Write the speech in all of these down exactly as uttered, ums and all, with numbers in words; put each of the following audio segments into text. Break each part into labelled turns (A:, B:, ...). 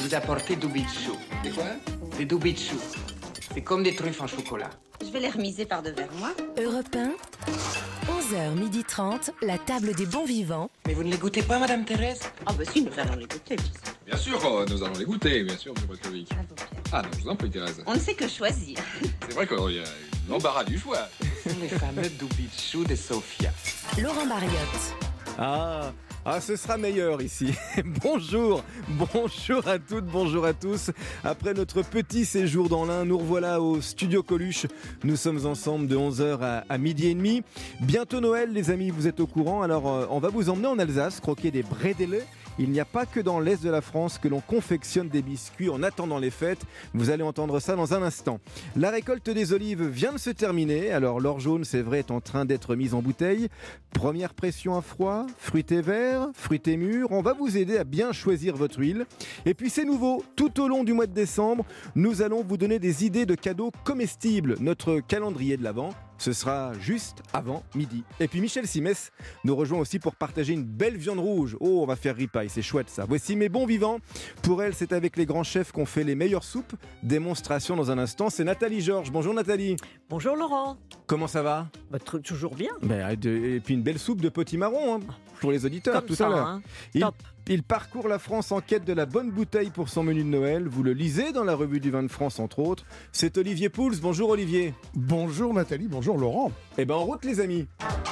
A: vous apporter du bichou.
B: C'est quoi?
A: Des du bichou. C'est comme des truffes en chocolat.
C: Je vais les remiser par devers moi.
D: Europe un, onze heures trente, la table des bons vivants.
A: Mais vous ne les goûtez pas, Madame Thérèse?
C: Ah bah si, nous allons les goûter.
B: Bien sûr, oh, nous allons les goûter, bien sûr, M. Boscovic.
C: À vous, Pierre.
B: Ah non, je vous en prie, Thérèse.
C: On ne sait que choisir.
B: C'est vrai qu'il y a l'embarras du choix.
A: Ce sont les fameux du bichou de Sofia.
D: Laurent Mariotte.
E: Ah, ah, ce sera meilleur ici. Bonjour, bonjour à toutes, bonjour à tous. Après notre petit séjour dans l'Ain, nous revoilà au Studio Coluche. Nous sommes ensemble de onze heures à, à midi et demi. Bientôt Noël, les amis, vous êtes au courant. Alors, euh, on va vous emmener en Alsace, croquer des bredele. Il n'y a pas que dans l'est de la France que l'on confectionne des biscuits en attendant les fêtes. Vous allez entendre ça dans un instant. La récolte des olives vient de se terminer. Alors l'or jaune, c'est vrai, est en train d'être mise en bouteille. Première pression à froid, fruité vert, fruité mûr. On va vous aider à bien choisir votre huile. Et puis c'est nouveau, tout au long du mois de décembre, nous allons vous donner des idées de cadeaux comestibles. Notre calendrier de l'Avent, ce sera juste avant midi. Et puis Michel Simès nous rejoint aussi pour partager une belle viande rouge. Oh, on va faire ripaille, c'est chouette ça. Voici mes bons vivants. Pour elle, c'est avec les grands chefs qu'on fait les meilleures soupes. Démonstration dans un instant, c'est Nathalie Georges. Bonjour Nathalie.
F: Bonjour Laurent.
E: Comment ça va?
F: Bah, tr- toujours bien.
E: Ben, et puis une belle soupe de potimarron hein, pour les auditeurs
F: Comme
E: tout
F: ça,
E: à l'heure.
F: hein.
E: Il,
F: Top.
E: il parcourt la France en quête de la bonne bouteille pour son menu de Noël. Vous le lisez dans la revue du vin de France entre autres. C'est Olivier Pouls. Bonjour Olivier.
G: Bonjour Nathalie, bonjour Laurent.
E: Eh ben en route les amis.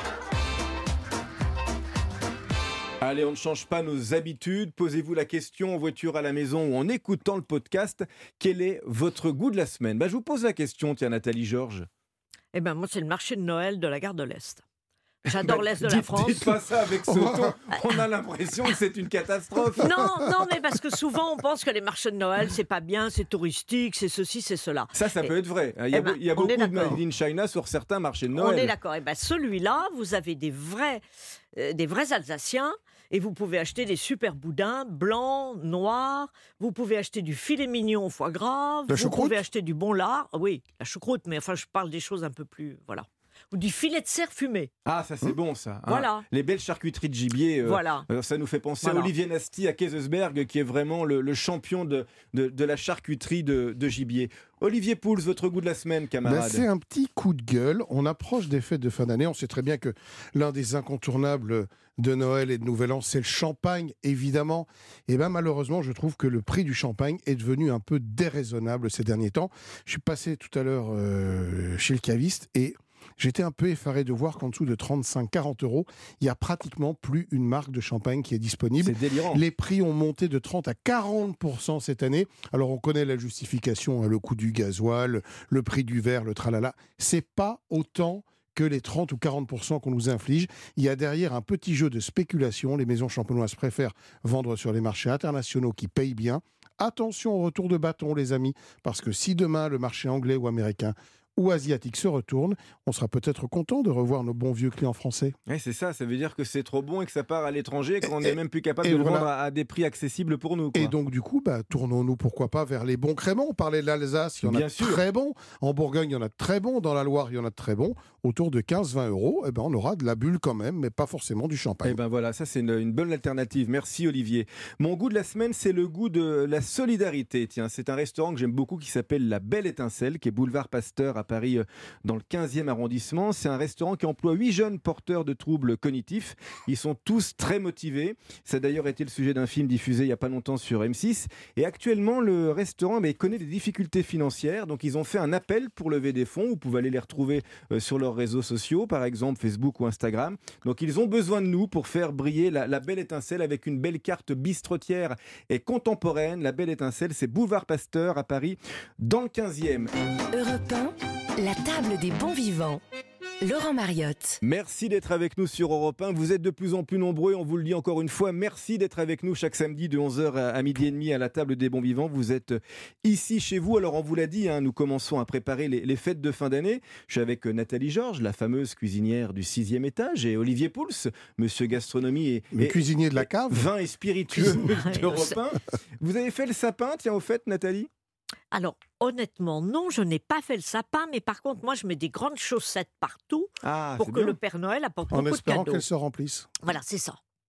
E: Allez, on ne change pas nos habitudes. Posez-vous la question en voiture, à la maison ou en écoutant le podcast. Quel est votre goût de la semaine? Ben, je vous pose la question, tiens Nathalie Georges.
F: Eh ben moi, c'est le marché de Noël de la gare de l'Est. J'adore l'Est de la
E: Dites-
F: France.
E: Dites pas ça avec ce ton. On a l'impression que c'est une catastrophe.
F: Non, non, mais parce que souvent, on pense que les marchés de Noël, c'est pas bien, c'est touristique, c'est ceci, c'est cela.
E: Ça, ça
F: Et-
E: peut être vrai. Il y a,
F: eh ben,
E: beau- il y a
F: on
E: beaucoup
F: est
E: de
F: d'accord.
E: Made in China sur certains marchés de
F: On
E: Noël.
F: est d'accord. Et ben celui-là, vous avez des vrais, euh, des vrais Alsaciens. Et vous pouvez acheter des super boudins blancs, noirs. Vous pouvez acheter du filet mignon au foie gras.
G: La
F: vous
G: choucroute
F: pouvez acheter du bon lard. Oui, la choucroute, mais enfin, je parle des choses un peu plus, voilà. Ou du filet de cerf fumé.
E: Ah, ça c'est bon ça. hein.
F: Voilà.
E: Les belles charcuteries de gibier. euh,
F: Voilà.
E: euh, ça nous fait penser
F: Voilà.
E: à Olivier Nasty à Kaysersberg, qui est vraiment le, le champion de, de, de la charcuterie de, de gibier. Olivier Pouls, votre goût de la semaine,
G: Ben,
E: camarade?
G: c'est un petit coup de gueule. On approche des fêtes de fin d'année. On sait très bien que l'un des incontournables de Noël et de Nouvel An, c'est le champagne, évidemment. Et ben malheureusement, je trouve que le prix du champagne est devenu un peu déraisonnable ces derniers temps. Je suis passé tout à l'heure euh, chez le caviste et j'étais un peu effaré de voir qu'en dessous de trente-cinq à quarante euros, il n'y a pratiquement plus une marque de champagne qui est disponible.
E: C'est délirant.
G: Les prix ont monté de trente à quarante pour cent cette année. Alors on connaît la justification, hein, le coût du gasoil, le prix du verre, le tralala. C'est pas autant que les trente ou quarante pour cent qu'on nous inflige. Il y a derrière un petit jeu de spéculation. Les maisons champenoises préfèrent vendre sur les marchés internationaux qui payent bien. Attention au retour de bâton, les amis, parce que si demain le marché anglais ou américain ou asiatique se retourne, on sera peut-être content de revoir nos bons vieux clients français.
E: Ouais, c'est ça, ça veut dire que c'est trop bon et que ça part à l'étranger et qu'on
G: Et-
E: n'est même plus capable
G: et
E: de le
G: voilà.
E: vendre à, à des prix accessibles pour nous. Quoi.
G: Et donc, du coup, bah, tournons-nous, pourquoi pas, vers les bons créments. On parlait de l'Alsace, il y en
E: Bien
G: a
E: sûr.
G: très bons. En Bourgogne, il y en a très bons. Dans la Loire, il y en a de très bons. Autour de quinze à vingt euros, eh ben, on aura de la bulle quand même, mais pas forcément du champagne.
E: Eh ben voilà, ça c'est une, une bonne alternative. Merci Olivier. Mon goût de la semaine, c'est le goût de la solidarité. Tiens, c'est un restaurant que j'aime beaucoup qui s'appelle La Belle Étincelle, qui est boulevard Pasteur à Paris, euh, dans le quinzième arrondissement. C'est un restaurant qui emploie huit jeunes porteurs de troubles cognitifs. Ils sont tous très motivés. Ça a d'ailleurs été le sujet d'un film diffusé il n'y a pas longtemps sur M six. Et actuellement, le restaurant mais, connaît des difficultés financières. Donc ils ont fait un appel pour lever des fonds. Vous pouvez aller les retrouver euh, sur leurs réseaux sociaux, par exemple Facebook ou Instagram. Donc ils ont besoin de nous pour faire briller la, la Belle Étincelle avec une belle carte bistrotière et contemporaine. La Belle Étincelle, c'est boulevard Pasteur à Paris, dans le quinzième.
D: Europe un, la table des bons vivants. Laurent Mariotte.
E: Merci d'être avec nous sur Europe un. Vous êtes de plus en plus nombreux, on vous le dit encore une fois. Merci d'être avec nous chaque samedi de onze heures à midi et demi à la table des bons vivants. Vous êtes ici chez vous. Alors on vous l'a dit, hein, nous commençons à préparer les, les fêtes de fin d'année. Je suis avec Nathalie Georges, la fameuse cuisinière du sixième étage, et Olivier Pouls, monsieur gastronomie et,
G: Le
E: et-
G: cuisinier de la cave.
E: vin et spiritueux
F: Ouais,
E: d'Europe un. Vous avez fait le sapin, tiens, au fait, Nathalie?
F: Alors, honnêtement, non, je n'ai pas fait le sapin, mais par contre, moi, je mets des grandes chaussettes partout
E: Ah,
F: pour
E: c'est
F: que
E: bien.
F: le Père Noël apporte
G: En
F: beaucoup de
G: espérant
F: cadeaux.
G: qu'elle se remplisse.
F: Voilà, c'est ça.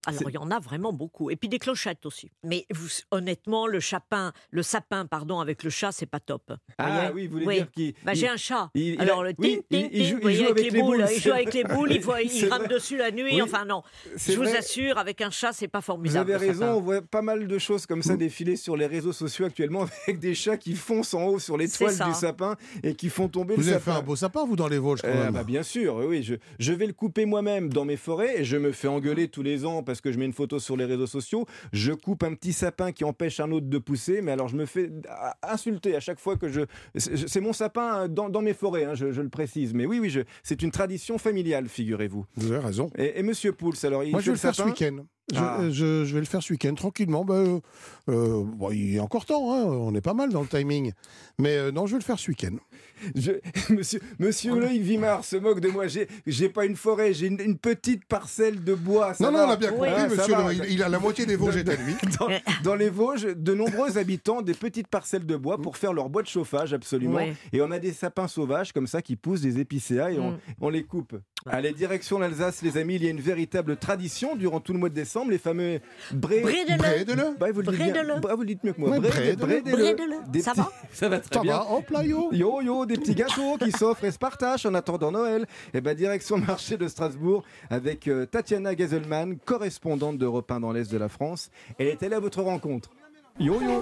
F: Alors,
E: C'est-
F: il y en a vraiment beaucoup. Et puis des clochettes aussi. Mais vous, honnêtement, le sapin, le sapin, pardon, avec le chat, c'est pas top.
E: Ah
F: Voyez
E: oui, vous voulez
F: Oui.
E: dire qu'il...
F: Bah,
E: il-
F: j'ai un chat.
E: il- il a-
F: Alors, le
E: oui,
F: ting,
E: il-
F: ting,
E: il joue-
F: ting,
E: il
F: vous voyez,
E: joue
F: avec,
E: avec
F: les
E: les
F: boules.
E: boules,
F: Il
E: c'est
F: joue avec les boules, il, faut-
E: C'est
F: il rame
E: vrai.
F: dessus la nuit.
E: Oui.
F: Enfin, non.
E: C'est
F: Je vous
E: vrai.
F: assure, avec un chat, c'est pas
E: Vous
F: formidable.
E: avez
F: le
E: raison,
F: sapin.
E: on voit pas mal de choses comme ça défiler sur les réseaux sociaux actuellement avec des chats qui foncent en haut sur l'étoile
F: C'est ça.
E: du sapin et qui font tomber
G: Vous
E: le
G: avez
E: sapin.
G: fait un beau sapin, vous, dans les Vosges, quand
E: Euh,
G: même.
E: bah bien sûr, oui, oui, je, je vais le couper moi-même dans mes forêts et je me fais engueuler tous les ans parce que je mets une photo sur les réseaux sociaux. Je coupe un petit sapin qui empêche un autre de pousser, mais alors je me fais ah, insulter à chaque fois que je... C'est c'est mon sapin dans, dans mes forêts, hein, je, je le précise. Mais oui, oui, je, c'est une tradition familiale, figurez-vous.
G: Vous avez raison.
E: Et, et Monsieur Pouls, alors il
G: Moi,
E: fait
G: je vais le faire ce
E: sapin
G: week-end. Je,
E: Ah.
G: euh, je- je vais le faire ce week-end, tranquillement. Bah, euh, euh, bon, il y a encore temps, hein, on est pas mal dans le timing. Mais euh, non, je vais le faire ce week-end.
E: Je- Monsieur, Monsieur Loïc Vimard se moque de moi. J'ai, j'ai pas une forêt, j'ai une, une petite parcelle de bois. Ça
G: Non,
E: va.
G: non, on a bien compris,
E: Ah, ça
G: monsieur.
E: va.
G: Le- il, il a la moitié des Vosges est à lui.
E: Dans, dans les Vosges, de nombreux habitants ont des petites parcelles de bois pour faire leur bois de chauffage, absolument.
F: Ouais.
E: Et on a des sapins sauvages comme ça qui poussent des épicéas et on,
F: Mm.
E: on les coupe. Allez, direction l'Alsace, les amis. Il y a une véritable tradition durant tout le mois de décembre, les fameux bré...
F: Brédele.
G: Brédele.
E: Bah, vous le dites bien.
F: Brédele.
E: Bah, vous le dites mieux que moi.
G: Ouais,
E: Bré-
G: brédele.
E: brédele.
F: Brédele.
E: Des
F: Ça
E: petits-
F: va
E: Ça va très
G: Ça
E: bien.
G: va, hop là, yo.
E: Yo yo, des petits gâteaux qui s'offrent et se partagent en attendant Noël. Et ben direction le marché de Strasbourg avec euh, Tatiana Gazelman, correspondante d'Europe un dans l'Est de la France. Elle est allée à votre rencontre. Yo yo.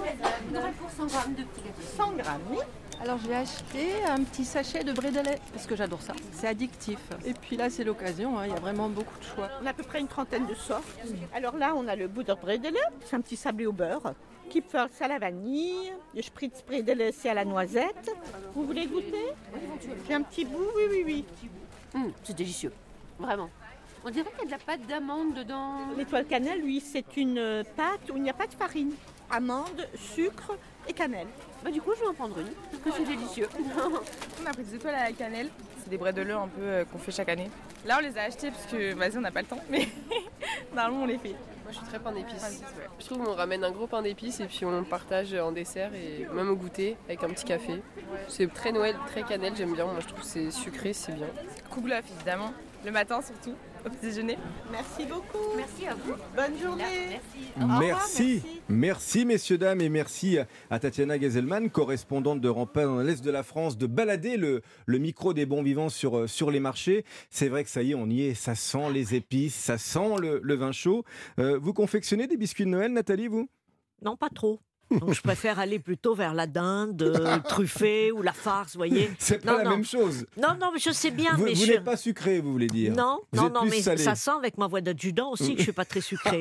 H: cent grammes, oui. Alors j'ai acheté un petit sachet de brédele parce que j'adore ça. C'est addictif. Et puis là c'est l'occasion, hein, il y a vraiment beaucoup de choix.
C: On a à peu près une trentaine de sortes. Alors là, on a le Butterbredele, c'est un petit sablé au beurre. Kipferl, c'est à la vanille. Le Spritzbredele, c'est à la noisette. Vous voulez goûter? J'ai un petit bout, oui, oui, oui.
I: Hum, c'est délicieux, vraiment. On dirait qu'il y a de la pâte d'amande dedans.
C: L'étoile cannelle, lui, c'est une euh, pâte où il n'y a pas de farine. Amande, sucre et cannelle.
I: Bah du coup, je vais en prendre une, parce que c'est délicieux.
J: On a pris des étoiles à la cannelle. C'est des brédeleux un peu euh, qu'on fait chaque année. Là, on les a achetés parce que, vas-y, on n'a pas le temps, mais normalement, on les fait.
K: Moi, je suis très pain d'épices. Je trouve qu'on ramène un gros pain d'épices et puis on le partage en dessert et même au goûter avec un petit café. C'est très Noël, très cannelle, j'aime bien. Moi, je trouve que c'est sucré, c'est bien.
J: Kouglof, évidemment. Le matin, surtout, au petit déjeuner.
C: Merci beaucoup.
I: Merci à vous.
C: Bonne journée.
I: Merci.
C: Au revoir,
E: Merci.
C: merci.
E: Merci messieurs, dames, et merci à Tatiana Gazelman, correspondante de Rampa dans l'Est de la France, de balader le, le micro des bons vivants sur, euh, sur les marchés. C'est vrai que ça y est, on y est, ça sent les épices, ça sent le, le vin chaud. Euh, vous confectionnez des biscuits de Noël, Nathalie, vous?
F: Non, pas trop. Donc je préfère aller plutôt vers la dinde, euh, truffée ou la farce, vous voyez.
E: C'est pas
F: Non,
E: la
F: non.
E: même chose.
F: Non, non, mais je sais bien.
E: Vous,
F: mais
E: vous
F: je...
E: n'êtes pas sucré, vous voulez dire?
F: Non,
E: Vous
F: non,
E: êtes
F: non,
E: plus
F: mais
E: salé.
F: ça sent avec ma voix d'adjudant aussi que je suis pas très sucrée.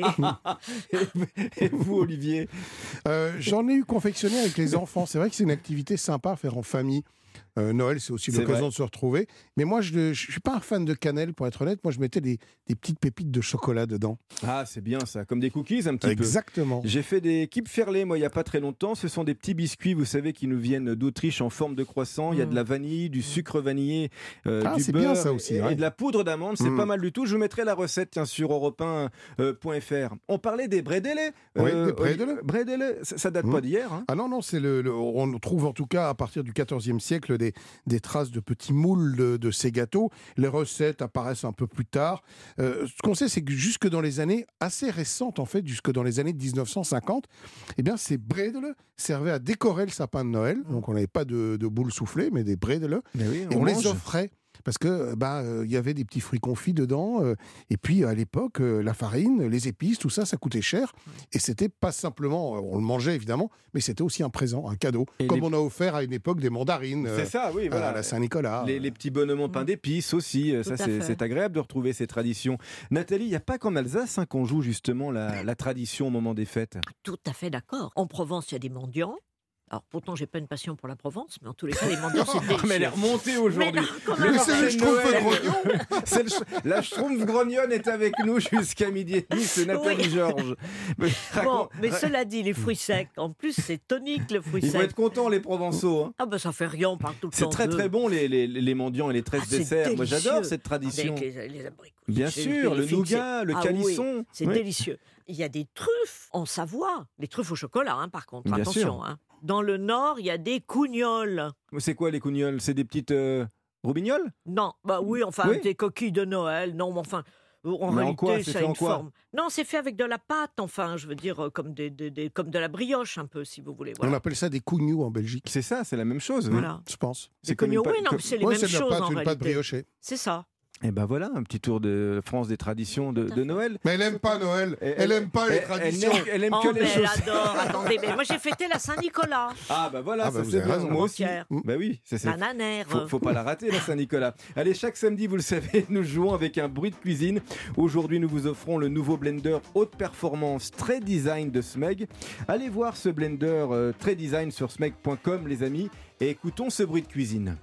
E: Et vous, Olivier?
G: Euh, J'en ai eu confectionné avec les enfants. C'est vrai que c'est une activité sympa à faire en famille. Euh, Noël, c'est aussi
E: C'est
G: l'occasion
E: vrai.
G: de se retrouver. Mais moi, je ne suis pas un fan de cannelle, pour être honnête. Moi, je mettais des, des petites pépites de chocolat dedans.
E: Ah, c'est bien ça, comme des cookies un petit peu.
G: Exactement.
E: J'ai fait des Kipferlé, moi, il n'y a pas très longtemps. Ce sont des petits biscuits, vous savez, qui nous viennent d'Autriche en forme de croissant. Il y a de la vanille, du sucre vanillé, euh,
G: Ah,
E: du
G: c'est
E: beurre
G: bien, ça aussi,
E: et,
G: ouais.
E: et de la poudre d'amande. C'est
G: Mm.
E: pas mal du tout. Je vous mettrai la recette tiens, sur europe un point f r. On parlait des brédélés.
G: Oui, des brédélés.
E: Oli- brédélés, ça, ça date
G: Mm.
E: pas d'hier. Hein.
G: Ah non, non, c'est le, le- on trouve en tout cas à partir du quatorzième siècle des, des traces de petits moules de, de ces gâteaux. Les recettes apparaissent un peu plus tard. Euh, ce qu'on sait, c'est que jusque dans les années assez récentes, en fait, jusque dans les années dix-neuf cent cinquante, eh bien, ces brédele servaient à décorer le sapin de Noël. Donc, on n'avait pas de, de boules soufflées, mais des brédele.
E: Mais oui,
G: Et on,
E: on
G: les
E: mange.
G: offrait. Parce que bah euh, il y avait des petits fruits confits dedans euh, et puis à l'époque euh, la farine, les épices, tout ça ça coûtait cher et c'était pas simplement euh, on le mangeait évidemment mais c'était aussi un présent, un cadeau
E: Et
G: comme
E: les-
G: on a offert à une époque des mandarines euh,
E: C'est ça, oui, voilà.
G: à la Saint-Nicolas.
E: Les, les petits bonhommes en pain d'épices aussi, euh, ça
F: à
E: c'est
F: fait.
E: c'est agréable de retrouver ces traditions. Nathalie, il n'y a pas qu'en Alsace hein, qu'on joue justement la, la tradition au moment des fêtes.
F: Tout à fait d'accord. En Provence, il y a des mendiants. Alors pourtant, j'ai pas une passion pour la Provence, mais en tous les cas, les mendiants, c'est délicieux.
E: Mais elle est remontée
F: Mais
E: aujourd'hui.
F: non, comment
E: Le
G: Mais
F: alors
G: c'est le
E: marché de
G: Schtroumpf
E: Noël.
G: grognon.
E: C'est le ch- La Schtroumpf grognonne est avec nous jusqu'à midi et demi, c'est Nathalie
F: Oui.
E: Georges. Mais
F: Bon,
E: raconte-
F: mais cela dit, les fruits secs, en plus, c'est tonique le fruit
E: Ils vont
F: sec.
E: être contents les Provençaux. hein.
F: Ah ben ça fait rien, on parle tout le
E: C'est
F: temps
E: très
F: d'eux.
E: très bon les, les, les mendiants et les treize
F: Ah, c'est
E: desserts. Moi j'adore
F: délicieux.
E: cette tradition.
F: Avec les, les abricots.
E: Bien
F: J'ai
E: sûr,
F: fait
E: le
F: les filles,
E: nougat,
F: c'est-
E: le
F: Ah
E: calisson.
F: oui, c'est
E: Oui.
F: délicieux. Il y a des truffes en Savoie, les truffes au chocolat, hein, par contre,
E: Bien
F: attention.
E: sûr.
F: Hein. Dans le Nord, il y a des cougnols.
E: C'est quoi les cougnols? C'est des petites euh, roubignoles?
F: Non, bah oui, enfin,
E: Oui.
F: des coquilles de Noël. Non, mais enfin, En
E: Mais
F: réalité,
E: en quoi? C'est
F: ça a
E: fait
F: une
E: en quoi?
F: forme. Non, c'est fait avec de la pâte, enfin, je veux dire, euh, comme, des, des- des- comme de la brioche, un peu, si vous voulez. Voilà.
G: On appelle ça des cougnous en Belgique.
E: C'est ça, c'est la même chose. oui.
F: Voilà.
G: Je pense.
F: Des
E: comme une
F: cognons,
E: pâte-
F: oui, non,
E: comme-
F: mais c'est les
G: Ouais,
F: mêmes
G: c'est de la
F: choses
G: pâte,
F: en
G: une pâte
F: réalité.
G: briochée.
F: C'est ça.
E: Et ben voilà, un petit tour de France des traditions de, de Noël.
G: Mais elle aime pas Noël.
E: Et-
G: Elle aime pas les
E: elle-
G: traditions.
E: Elle, n'aime- elle aime
F: Oh,
E: que
F: mais
E: les
F: elle
E: choses.
F: adore. Attendez, mais moi j'ai fêté la Saint-Nicolas.
E: Ah bah voilà,
G: Ah bah
E: ça
G: vous
E: c'est
G: avez
E: bien.
G: raison.
E: Moi aussi.
F: Entière.
E: Bah oui, ça c'est.
F: La nanère.
E: Faut, faut pas la rater, la Saint-Nicolas. Allez, chaque samedi, vous le savez, nous jouons avec un bruit de cuisine. Aujourd'hui, nous vous offrons le nouveau blender haute performance Très Design de Smeg. Allez voir ce blender euh, Très Design sur smeg point com, les amis, et écoutons ce bruit de cuisine.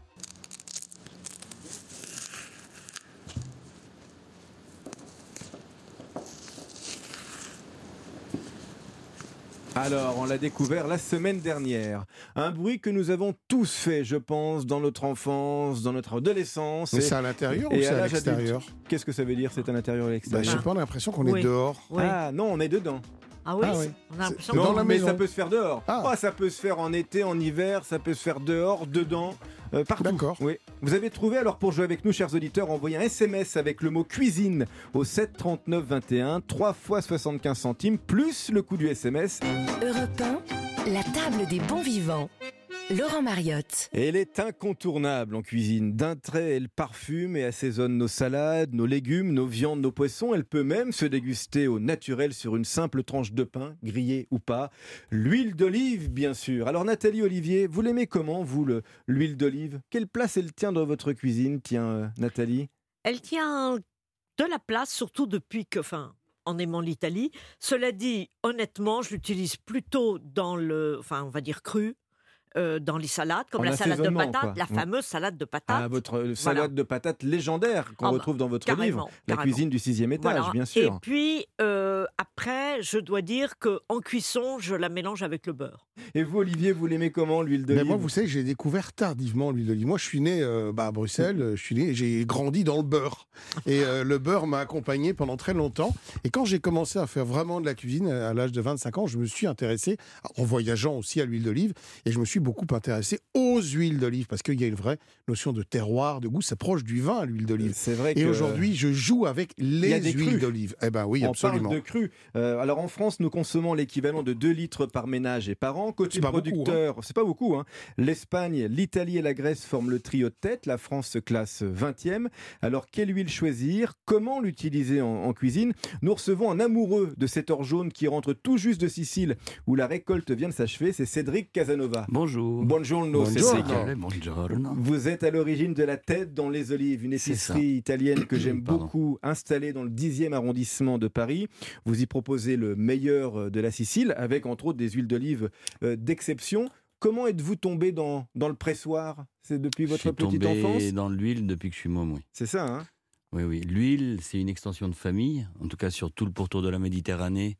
E: Alors, on l'a découvert la semaine dernière. Un bruit que nous avons tous fait, je pense, dans notre enfance, dans notre adolescence.
G: Mais
E: et-
G: c'est à l'intérieur ou
E: et
G: c'est à
E: l'âge adulte.
G: l'extérieur?
E: Qu'est-ce que ça veut dire, c'est à l'intérieur et à
G: Bah,
E: l'extérieur?
G: je sais pas, on a l'impression qu'on
F: Oui.
G: est dehors.
F: Oui.
E: Ah non, on est dedans.
F: Ah oui,
G: Ah
F: c'est-
G: oui.
F: on a l'impression
G: C'est
E: Non,
G: dans la
E: mais
G: maison.
E: ça peut se faire dehors.
G: Ah.
E: Ah, ça peut se faire en été, en hiver, ça peut se faire dehors, dedans, euh, partout.
G: D'accord.
E: Oui. Vous avez trouvé, alors pour jouer avec nous, chers auditeurs, envoyez un S M S avec le mot cuisine au sept trente-neuf vingt et un, trois fois soixante-quinze centimes, plus le coût du S M S.
D: Europe un, la table des bons vivants. Laurent Mariotte.
E: Et elle est incontournable en cuisine. D'un trait, elle parfume et assaisonne nos salades, nos légumes, nos viandes, nos poissons. Elle peut même se déguster au naturel sur une simple tranche de pain, grillée ou pas. L'huile d'olive, bien sûr. Alors Nathalie Olivier, vous l'aimez comment, vous, le- l'huile d'olive? Quelle place elle tient dans votre cuisine, tiens, euh, Nathalie?
F: Elle tient de la place, surtout depuis que, enfin, en aimant l'Italie. Cela dit, honnêtement, je l'utilise plutôt dans le, enfin, on va dire cru, euh, dans les salades, comme
E: En
F: la salade de
E: assaisonnement,
F: patates,
E: quoi.
F: la
E: Mm.
F: fameuse salade de patates.
E: Ah, votre euh, salade
F: Voilà.
E: de patates légendaire qu'on
F: Ah bah,
E: retrouve dans votre
F: carrément,
E: livre, La
F: carrément.
E: cuisine du sixième étage,
F: Voilà.
E: bien
F: Et
E: sûr.
F: puis, euh, après, je dois dire qu'en cuisson, je la mélange avec le beurre.
E: Et vous, Olivier, vous l'aimez comment, l'huile
G: Mais
E: d'olive?
G: moi, vous savez, j'ai découvert tardivement l'huile d'olive. Moi, je suis né euh, bah, à Bruxelles, euh, je suis né, j'ai grandi dans le beurre. Et euh, le beurre m'a accompagné pendant très longtemps. Et quand j'ai commencé à faire vraiment de la cuisine à l'âge de vingt-cinq ans, je me suis intéressé, en voyageant aussi à l'huile d'olive, et je me suis beaucoup intéressé aux huiles d'olive, parce qu'il y a une vraie notion de terroir, de goût. C'est proche du vin, l'huile d'olive.
E: C'est vrai que...
G: Et aujourd'hui, je joue avec
E: Il y a
G: les
E: des
G: huiles
E: crus.
G: d'olive. Eh ben oui,
E: On
G: absolument.
E: parle de cru. Euh, alors en France, nous consommons l'équivalent de deux litres par ménage et par an. Côté
G: C'est pas beaucoup,
E: producteur, c'est pas beaucoup. Hein. L'Espagne, l'Italie et la Grèce forment le trio de tête. La France se classe vingtième. Alors quelle huile choisir? Comment l'utiliser en, en cuisine? Nous recevons un amoureux de cet or jaune qui rentre tout juste de Sicile, où la récolte vient de s'achever. C'est Cédric Casanova.
L: Bonjour.
E: Buongiorno,
G: Bonjour.
E: Cédric.
L: Buongiorno.
E: Vous êtes à l'origine de la tête dans les olives, une
L: C'est ça.
E: épicerie italienne que j'aime
L: Pardon.
E: beaucoup, installée dans le dixième arrondissement de Paris. Vous y proposez le meilleur de la Sicile, avec entre autres des huiles d'olive euh, d'exception. Comment êtes-vous tombé dans, dans le pressoir? C'est depuis
L: Je
E: votre
L: suis
E: petite
L: tombé
E: enfance?
L: dans l'huile depuis que je suis môme, oui.
E: C'est ça, hein?
L: Oui, oui. L'huile, c'est une extension de famille, en tout cas sur tout le pourtour de la Méditerranée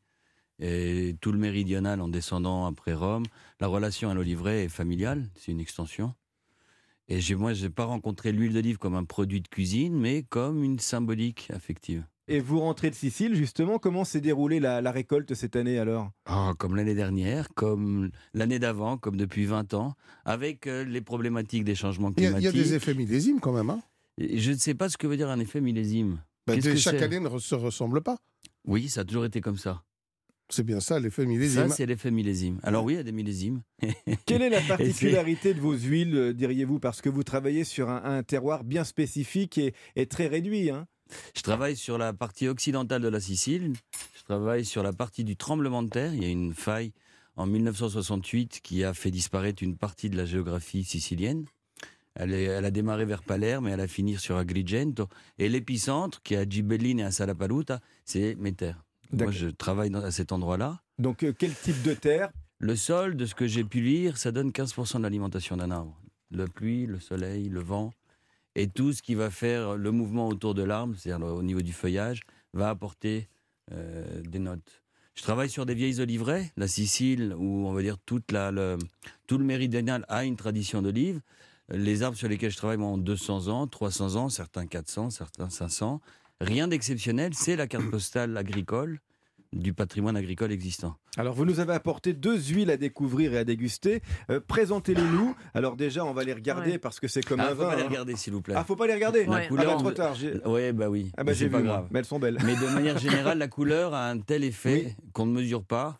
L: et tout le méridional en descendant après Rome. La relation à l'oliveraie est familiale, c'est une extension. Et j'ai, moi, je n'ai pas rencontré l'huile d'olive comme un produit de cuisine, mais comme une symbolique affective.
E: Et vous rentrez de Sicile, justement, comment s'est déroulée la, la récolte cette année alors?
L: Ah, comme l'année dernière, comme l'année d'avant, comme depuis vingt ans, avec euh, les problématiques des changements
G: Il y, a,
L: climatiques.
G: il y a des effets millésimes quand même. Hein.
L: Et je ne sais pas ce que veut dire un effet millésime.
G: Bah,
L: Qu'est-ce
G: des-
L: que
G: chaque
L: c'est
G: année ne re- se ressemble pas.
L: Oui, ça a toujours été comme ça.
G: C'est bien ça, l'effet millésime.
L: Ça, c'est l'effet millésime. Alors oui, il y a des millésimes.
E: Quelle est la
L: Et c'est-
E: particularité de vos huiles, euh, diriez-vous? Parce que vous travaillez sur un, un terroir bien spécifique et, et très réduit, hein?
L: Je travaille sur la partie occidentale de la Sicile. Je travaille sur la partie du tremblement de terre. Il y a une faille en mille neuf cent soixante-huit qui a fait disparaître une partie de la géographie sicilienne. Elle, est- elle a démarré vers Palerme et elle a fini sur Agrigento. Et l'épicentre, qui est à Gibelline et à Salapaluta, c'est mes terres. Moi,
E: D'accord.
L: je travaille dans- à cet endroit-là.
E: Donc euh, quel type de terre?
L: Le sol, de ce que j'ai pu lire, ça donne quinze pour cent de l'alimentation d'un arbre. La pluie, le soleil, le vent, et tout ce qui va faire le mouvement autour de l'arbre, c'est-à-dire au niveau du feuillage, va apporter euh, des notes. Je travaille sur des vieilles oliveraies, la Sicile, où on va dire toute la, le, tout le méridional a une tradition d'olive. Les arbres sur lesquels je travaille moi, ont deux cents ans, trois cents ans, certains quatre cents, certains cinq cents. Rien d'exceptionnel, c'est la carte postale agricole du patrimoine agricole existant.
E: Alors vous nous avez apporté deux huiles à découvrir et à déguster. Euh, présentez-les-nous. Alors déjà on va les regarder
F: Ouais.
E: parce que c'est comme
L: Ah,
E: un
L: faut
E: vin.
L: pas les
E: hein.
L: regarder, s'il vous plaît.
E: Ah faut pas les regarder.
L: La
F: Ouais.
L: couleur,
E: Ah bah, trop tard. j'ai-
L: Oui, bah oui.
E: Ah bah
L: Mais
E: j'ai
L: c'est pas
E: vu, moi.
L: grave.
E: Mais elles sont belles.
L: Mais de manière générale, la couleur a un tel effet qu'on ne mesure pas.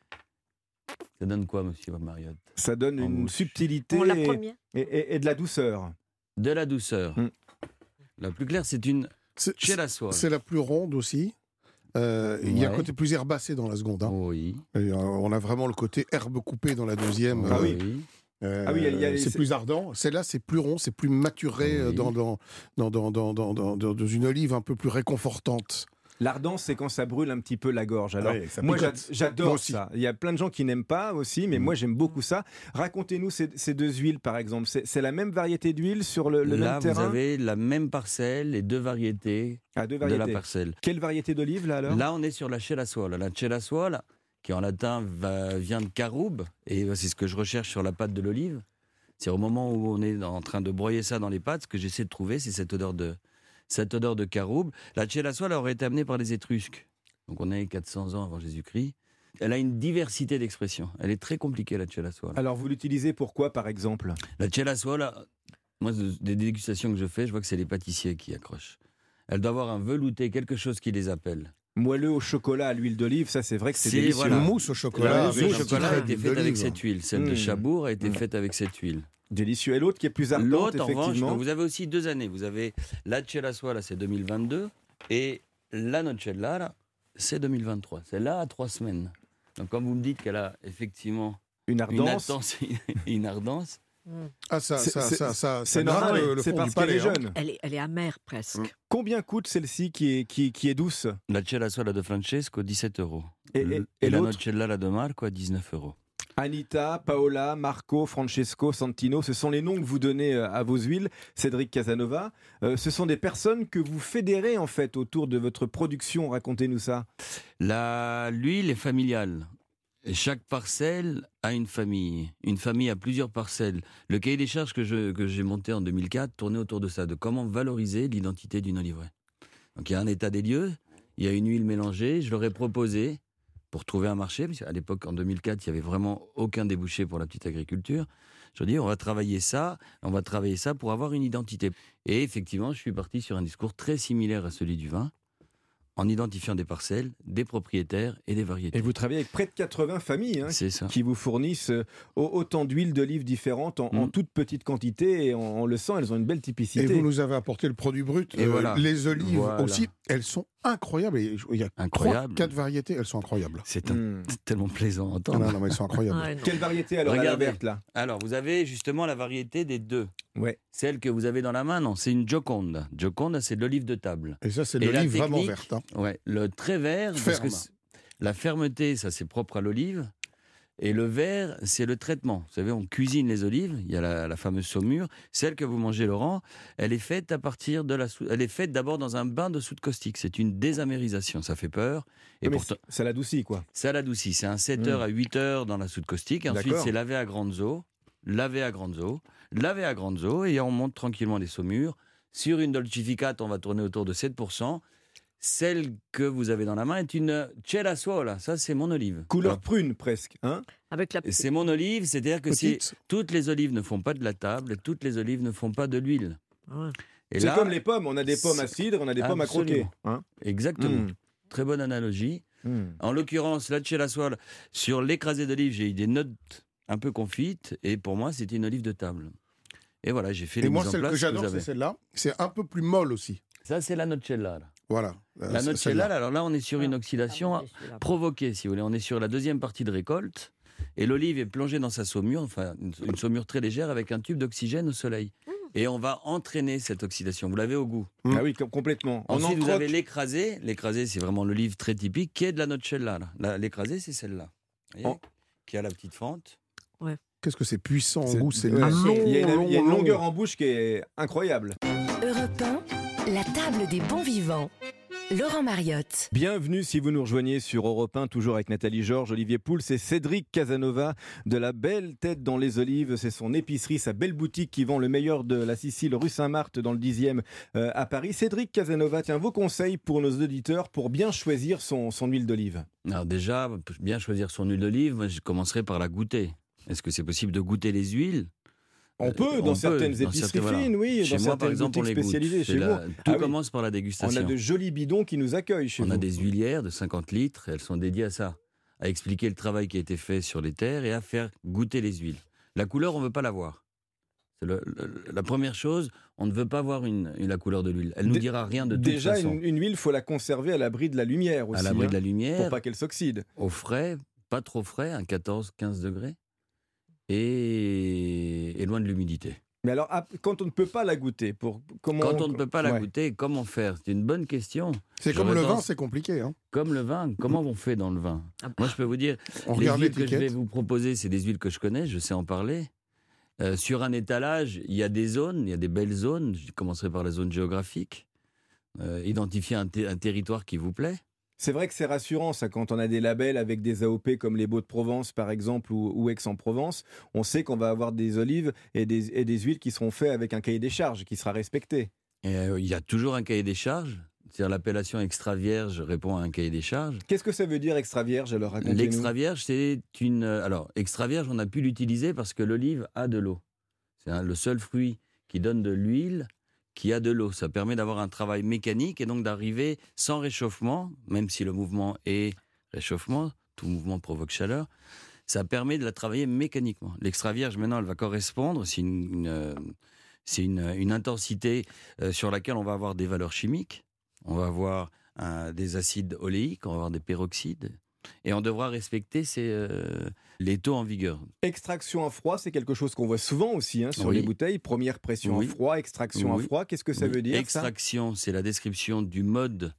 L: Ça donne quoi, monsieur Mariotte?
E: Ça donne
L: En
E: une
L: bouche.
E: subtilité
F: Bon, la
E: et,
F: première.
E: et- et- et de la douceur.
L: De la douceur.
E: Mm.
L: La plus claire, c'est une
G: C'est-
L: Chelasoa.
G: C'est la plus ronde aussi. Euh, Il y a un
L: Ouais.
G: côté plus herbacé dans la seconde. hein.
L: Oui.
G: Et, euh, on a vraiment le côté herbe coupée dans la deuxième.
E: Ah
G: euh,
E: oui.
G: euh,
E: Ah oui, il y a- il y a-
G: c'est
E: c'est-
G: plus ardent. Celle-là, c'est plus rond, c'est plus maturé euh,
L: Oui.
G: dans, dans, dans, dans, dans, dans, dans- dans une olive un peu plus réconfortante.
E: L'ardence, c'est quand ça brûle un petit peu la gorge. Alors,
G: Ouais, ça
E: moi,
G: picote.
E: j'a- j'adore
G: Moi aussi.
E: ça. Il y a plein de gens qui n'aiment pas aussi, mais
G: Mm.
E: moi, j'aime beaucoup ça. Racontez-nous ces, ces deux huiles, par exemple. C'est c'est la même variété d'huile sur le, le
L: Là,
E: même
L: vous
E: terrain
L: avez la même parcelle, les deux variétés
E: Ah, deux
L: de la
E: variétés.
L: parcelle.
E: Quelle variété d'olive, là, alors
L: Là, on est sur la Chelasoa. La Chelasoa, qui en latin va- vient de caroube, et c'est ce que je recherche sur la pâte de l'olive. C'est au moment où on est en train de broyer ça dans les pâtes, ce que j'essaie de trouver, c'est cette odeur de, cette odeur de caroube. La Chelasoa, elle aurait été amenée par les Étrusques. Donc on est quatre cents ans avant Jésus-Christ. Elle a une diversité d'expressions. Elle est très compliquée, la Chelasoa.
E: Alors, vous l'utilisez pourquoi, par exemple
L: La Chelasoa, là, moi, des dégustations que je fais, je vois que c'est les pâtissiers qui accrochent. Elle doit avoir un velouté, quelque chose qui les appelle.
E: Moelleux au chocolat à l'huile d'olive, ça, c'est vrai que c'est
L: C'est-
E: délicieux.
L: voilà.
G: Une mousse au chocolat.
L: La
G: avec
L: mousse au
G: un petit
L: chocolat a
G: trait
L: été
G: d'huile
L: faite avec
G: d'olive.
L: cette huile. Celle de
E: Mmh.
L: Chabour a été
E: Mmh.
L: faite avec cette huile.
E: Délicieux. Et l'autre qui est plus ardente,
L: L'autre, en revanche,
E: effectivement.
L: donc vous avez aussi deux années. Vous avez la Chelasoa, là, c'est deux mille vingt-deux. Et la Nocella, là, c'est deux mille vingt-trois. Celle-là a trois semaines. Donc, comme vous me dites qu'elle a effectivement
E: Une
L: une
E: ardence.
L: ardence, une ardence,
G: Ah, ça,
E: C'est-
G: ça,
E: c'est-
G: ça, ça,
E: c'est
G: ça grave
E: normal,
G: le, le
E: c'est
G: fond
E: parce
G: du
E: qu'elle
G: palais.
E: est
G: hein.
E: jeune.
F: Elle est, elle est amère presque.
E: Combien coûte celle-ci qui est, qui, qui est douce
L: la Chelasoa, la de Francesco, dix-sept euros.
E: Et- et-
L: Le-
E: et
L: la
E: l'autre
L: Nocella, la de Marco, à dix-neuf euros.
E: Anita, Paola, Marco, Francesco, Santino, ce sont les noms que vous donnez euh, à vos huiles, Cédric Casanova. Euh, ce sont des personnes que vous fédérez en fait autour de votre production. Racontez-nous ça.
L: La- L'huile est familiale. Et chaque parcelle a une famille. Une famille a plusieurs parcelles. Le cahier des charges que, je, que j'ai monté en deux mille quatre tournait autour de ça, de comment valoriser l'identité d'une oliveraie. Donc il y a un état des lieux, il y a une huile mélangée, je leur ai proposé pour trouver un marché, parce qu'à l'époque, en deux mille quatre, il n'y avait vraiment aucun débouché pour la petite agriculture. Je dis, on va travailler ça, on va travailler ça pour avoir une identité. Et effectivement, je suis parti sur un discours très similaire à celui du vin, en identifiant des parcelles, des propriétaires et des variétés.
E: Et vous travaillez avec près de quatre-vingts familles hein,
L: C'est ça.
E: qui vous fournissent euh, autant d'huiles d'olive différentes en, en
L: Mm.
E: toute petite quantité. Et on, on le sent, elles ont une belle typicité.
G: Et vous nous avez apporté le produit brut.
L: Et
G: Euh,
L: voilà.
G: Les olives
L: Voilà.
G: aussi, elles sont incroyables. Et il y a
L: Incroyable.
G: trois, quatre variétés, elles sont incroyables.
L: C'est un-
E: Mm.
L: c'est tellement plaisant à
G: Ah
L: entendre.
G: non, non, mais elles sont incroyables.
F: Ouais, non.
E: Quelle variété alors à la
L: Regardez.
E: verte là
L: Alors, vous avez justement la variété des deux.
E: Ouais.
L: Celle que vous avez dans la main, non, c'est une Gioconda. Gioconda, c'est de l'olive de table.
G: Et ça, c'est de
L: Et la
G: l'olive vraiment
L: technique-
G: verte. hein.
L: Ouais, le très vert, parce
G: Ferme.
L: que c'est- la fermeté, ça c'est propre à l'olive. Et le vert, c'est le traitement. Vous savez, on cuisine les olives. Il y a la, la fameuse saumure. Celle que vous mangez, Laurent, elle est faite à partir de la soude. Elle est faite d'abord dans un bain de soude caustique. C'est une désamérisation. Ça fait peur. Et
E: Ah, mais
L: pourtant,
E: ça l'adoucit quoi.
L: ça l'adoucit. C'est un sept
E: Mm.
L: heures à huit heures dans la soude caustique. Et ensuite,
E: D'accord.
L: c'est lavé à grandes eaux, lavé à grandes eaux, lavé à grandes eaux. Et on monte tranquillement les saumures. Sur une dolcificate, on va tourner autour de sept pour cent. Celle que vous avez dans la main est une Chelasoa. Ça, c'est mon olive.
E: Couleur
L: Alors,
E: prune presque. Hein
F: Avec la
L: c'est mon olive, c'est-à-dire que si
G: Petite.
L: toutes les olives ne font pas de la table, et toutes les olives ne font pas de l'huile.
F: Ouais.
L: Et
E: C'est
L: là,
E: comme les pommes. On a des pommes à
L: c'est-
E: cidre, on a des pommes à croquer.
L: Absolument.
E: Hein
L: Exactement.
E: Mm.
L: Très bonne analogie.
E: Mm.
L: En l'occurrence, la Chelasoa, sur l'écrasé d'olive, j'ai eu des notes un peu confites, et pour moi, c'était une olive de table. Et voilà, j'ai fait
G: Et
L: les
G: moi,
L: mises en
G: celle
L: place
G: que
L: que
G: j'adore,
L: vous
G: c'est
L: avez.
G: celle-là. C'est un peu plus molle aussi.
L: Ça, c'est la Nocella. là.
G: Voilà. Euh,
L: La
G: c'est-
L: Nocella,
G: celle-là.
L: là, alors là, on est sur une oxydation provoquée, si vous voulez. On est sur la deuxième partie de récolte, et l'olive est plongée dans sa saumure, enfin, une, une saumure très légère, avec un tube d'oxygène au soleil. Et on va entraîner cette oxydation. Vous l'avez au goût.
G: Mm.
E: Ah oui, com- complètement. On
L: Ensuite,
E: en
L: vous
E: croque.
L: avez l'écrasé. L'écrasé, c'est vraiment l'olive très typique, qui est de la Nocella. là. La- L'écrasé, c'est celle-là. Vous voyez
E: En-
L: Qui a la petite fente.
G: Qu'est-ce que c'est puissant en
E: C'est-
G: goût. C'est
E: ouais.
G: long,
E: Il y a une,
G: long,
E: il y a une
G: long.
E: longueur en bouche qui est incroyable.
D: Europe un, la table des bons vivants. Laurent Mariotte.
E: Bienvenue si vous nous rejoignez sur Europe un, toujours avec Nathalie Georges, Olivier Pouls et Cédric Casanova de la Belle Tête dans les Olives. C'est son épicerie, sa belle boutique qui vend le meilleur de la Sicile, rue Saint-Marthe dans le dixième euh, à Paris. Cédric Casanova, tiens, vos conseils pour nos auditeurs pour bien choisir son, son huile d'olive.
L: Alors déjà, pour bien choisir son huile d'olive, moi, je commencerai par la goûter. Est-ce que c'est possible de goûter les huiles ?
E: On peut,
L: euh,
E: dans
L: on
E: certaines
L: peut,
E: épiceries
L: dans certaines,
E: fines,
L: voilà.
E: oui,
L: Chez
E: dans
L: moi,
E: certaines
L: par exemple,
E: boutiques
L: on les
E: spécialisées
L: goûte.
E: chez
L: C'est
E: vous.
L: la- Tout
E: Ah oui.
L: commence par la dégustation.
E: On a de jolis bidons qui nous accueillent chez
L: On
E: vous.
L: a des huilières de cinquante litres, elles sont dédiées à ça, à expliquer le travail qui a été fait sur les terres et à faire goûter les huiles. La couleur, on ne veut pas la voir. C'est le- le- la première chose, on ne veut pas voir une, une- la couleur de l'huile. Elle ne nous
E: Dé-
L: dira rien de toute
E: Déjà,
L: façon.
E: une, une huile, il faut la conserver à l'abri de la lumière aussi.
L: À l'abri
E: hein,
L: de la lumière,
E: pour pas qu'elle s'oxyde.
L: au frais, pas trop frais, à quatorze à quinze degrés, et, et loin de l'humidité.
E: Mais alors, ap- quand on ne peut pas la goûter, pour comment
L: Quand on ne peut pas la
E: Ouais.
L: goûter, comment faire ? C'est une bonne question.
G: C'est comme
L: J'aurais
G: le vin,
L: tendance-
G: c'est compliqué. Hein.
L: Comme le vin, comment on fait dans le vin ? Moi, je peux vous dire,
G: On
L: les
G: regarde
L: huiles que je vais
G: l'étiquette.
L: vous proposer, c'est des huiles que je connais, je sais en parler. Euh, sur un étalage, il y a des zones, il y a des belles zones. Je commencerai par la zone géographique. Euh, identifier un, ter- un territoire qui vous plaît.
E: C'est vrai que c'est rassurant, ça, quand on a des labels avec des A O P comme les Baux de Provence, par exemple, ou, ou Aix-en-Provence. On sait qu'on va avoir des olives et des, et des huiles qui seront faites avec un cahier des charges qui sera respecté.
L: Et, euh, il y a toujours un cahier des charges. C'est-à-dire l'appellation extra vierge répond à un cahier des charges.
E: Qu'est-ce que ça veut dire extra vierge alors racontez-nous.
L: L'extra vierge, c'est une. Alors, extra vierge, on a pu l'utiliser parce que l'olive a de l'eau. C'est un- le seul fruit qui donne de l'huile qui a de l'eau. Ça permet d'avoir un travail mécanique et donc d'arriver sans réchauffement, même si le mouvement est réchauffement, tout mouvement provoque chaleur. Ça permet de la travailler mécaniquement. L'extra vierge, maintenant, elle va correspondre. C'est une, une, euh, c'est une, une intensité euh, sur laquelle on va avoir des valeurs chimiques. On va avoir euh, des acides oléiques, on va avoir des peroxydes. Et on devra respecter ces, euh, les taux en vigueur.
E: Extraction à froid, c'est quelque chose qu'on voit souvent aussi hein, sur
L: Oui.
E: les bouteilles. Première pression
L: Oui.
E: à froid, extraction
L: Oui.
E: à froid. Qu'est-ce que ça
L: Oui.
E: veut dire ça
L: Extraction, c'est la description du mode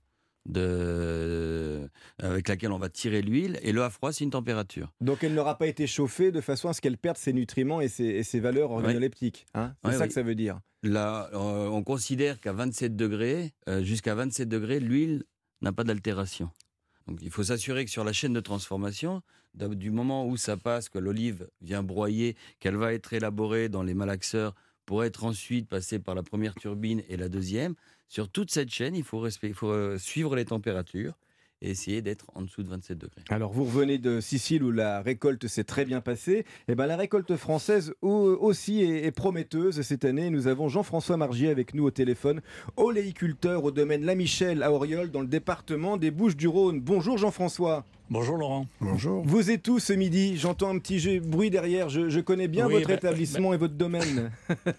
L: de, avec laquelle on va tirer l'huile. Et le à froid, c'est une température.
E: Donc elle n'aura pas été chauffée de façon à ce qu'elle perde ses nutriments et ses, et ses valeurs organoleptiques. Hein c'est
L: Ouais,
E: ça
L: oui.
E: que ça veut dire.
L: Là, euh, on considère qu'à vingt-sept degrés, euh, jusqu'à vingt-sept degrés, l'huile n'a pas d'altération. Donc il faut s'assurer que sur la chaîne de transformation, d- du moment où ça passe, que l'olive vient broyer, qu'elle va être élaborée dans les malaxeurs pour être ensuite passée par la première turbine et la deuxième, sur toute cette chaîne, il faut, respect- il faut euh, suivre les températures et essayer d'être en dessous de vingt-sept degrés.
E: Alors vous revenez de Sicile où la récolte s'est très bien passée. Et ben la récolte française au- aussi est, est prometteuse cette année. Nous avons Jean-François Margier avec nous au téléphone, oléiculteur au domaine La Michelle à Auriol dans le département des Bouches-du-Rhône. Bonjour Jean-François.
M: Bonjour Laurent.
G: Bonjour.
E: Vous êtes où ce midi ? J'entends un petit jeu- bruit derrière. Je, je connais bien
M: Oui,
E: votre
M: ben-
E: établissement et votre domaine.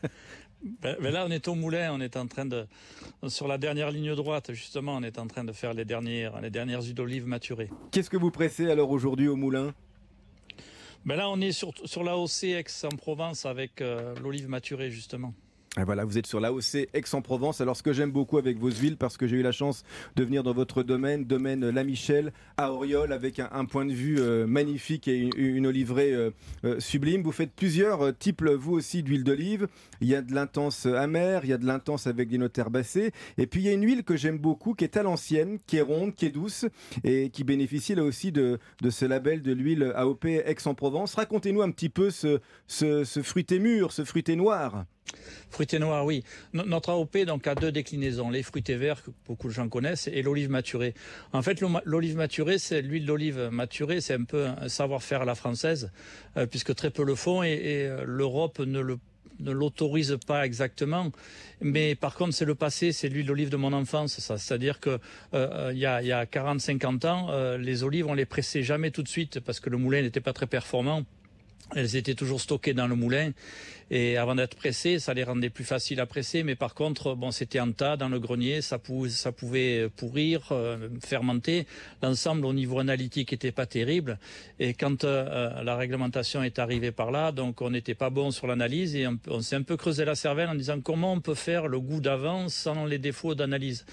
M: Ben, ben là, on est au moulin, on est en train de, sur la dernière ligne droite, justement, on est en train de faire les dernières, les dernières huiles d'olive maturées.
E: Qu'est-ce que vous pressez alors aujourd'hui au moulin ?
M: Ben là, on est sur, sur l'A O C Aix-en-Provence avec euh, l'olive maturée, justement.
E: Et voilà, vous êtes sur l'A O C Aix-en-Provence. Alors, ce que j'aime beaucoup avec vos huiles, parce que j'ai eu la chance de venir dans votre domaine, domaine La Michelle, à Auriol, avec un, un point de vue euh, magnifique et une, une oliverie euh, euh, sublime. Vous faites plusieurs euh, types, vous aussi, d'huile d'olive. Il y a de l'intense amère, il y a de l'intense avec des notes herbacées. Et puis, il y a une huile que j'aime beaucoup, qui est à l'ancienne, qui est ronde, qui est douce, et qui bénéficie là aussi de, de ce label de l'huile A O P Aix-en-Provence. Racontez-nous un petit peu ce, ce, ce fruité mûr, ce fruité noir.
M: Fruité noir, oui. No- notre A O P donc, a deux déclinaisons, les fruités verts, que beaucoup de gens connaissent, et l'olive maturée. En fait, l'o- l'olive maturée, c'est l'huile d'olive maturée, c'est un peu un savoir-faire à la française, euh, puisque très peu le font, et, et euh, l'Europe ne le ne l'autorise pas exactement, mais par contre c'est le passé, c'est l'huile d'olive de mon enfance, ça. C'est-à-dire que euh, il y a, il y a quarante à cinquante ans, euh, les olives on les pressait jamais tout de suite parce que le moulin n'était pas très performant. Elles étaient toujours stockées dans le moulin et avant d'être pressées, ça les rendait plus faciles à presser. Mais par contre, bon, c'était en tas dans le grenier, ça, pou- ça pouvait pourrir, euh, fermenter. L'ensemble au niveau analytique était pas terrible. Et quand euh, la réglementation est arrivée par là, donc on n'était pas bon sur l'analyse et on, on s'est un peu creusé la cervelle en disant comment on peut faire le goût d'avant sans les défauts d'analyse.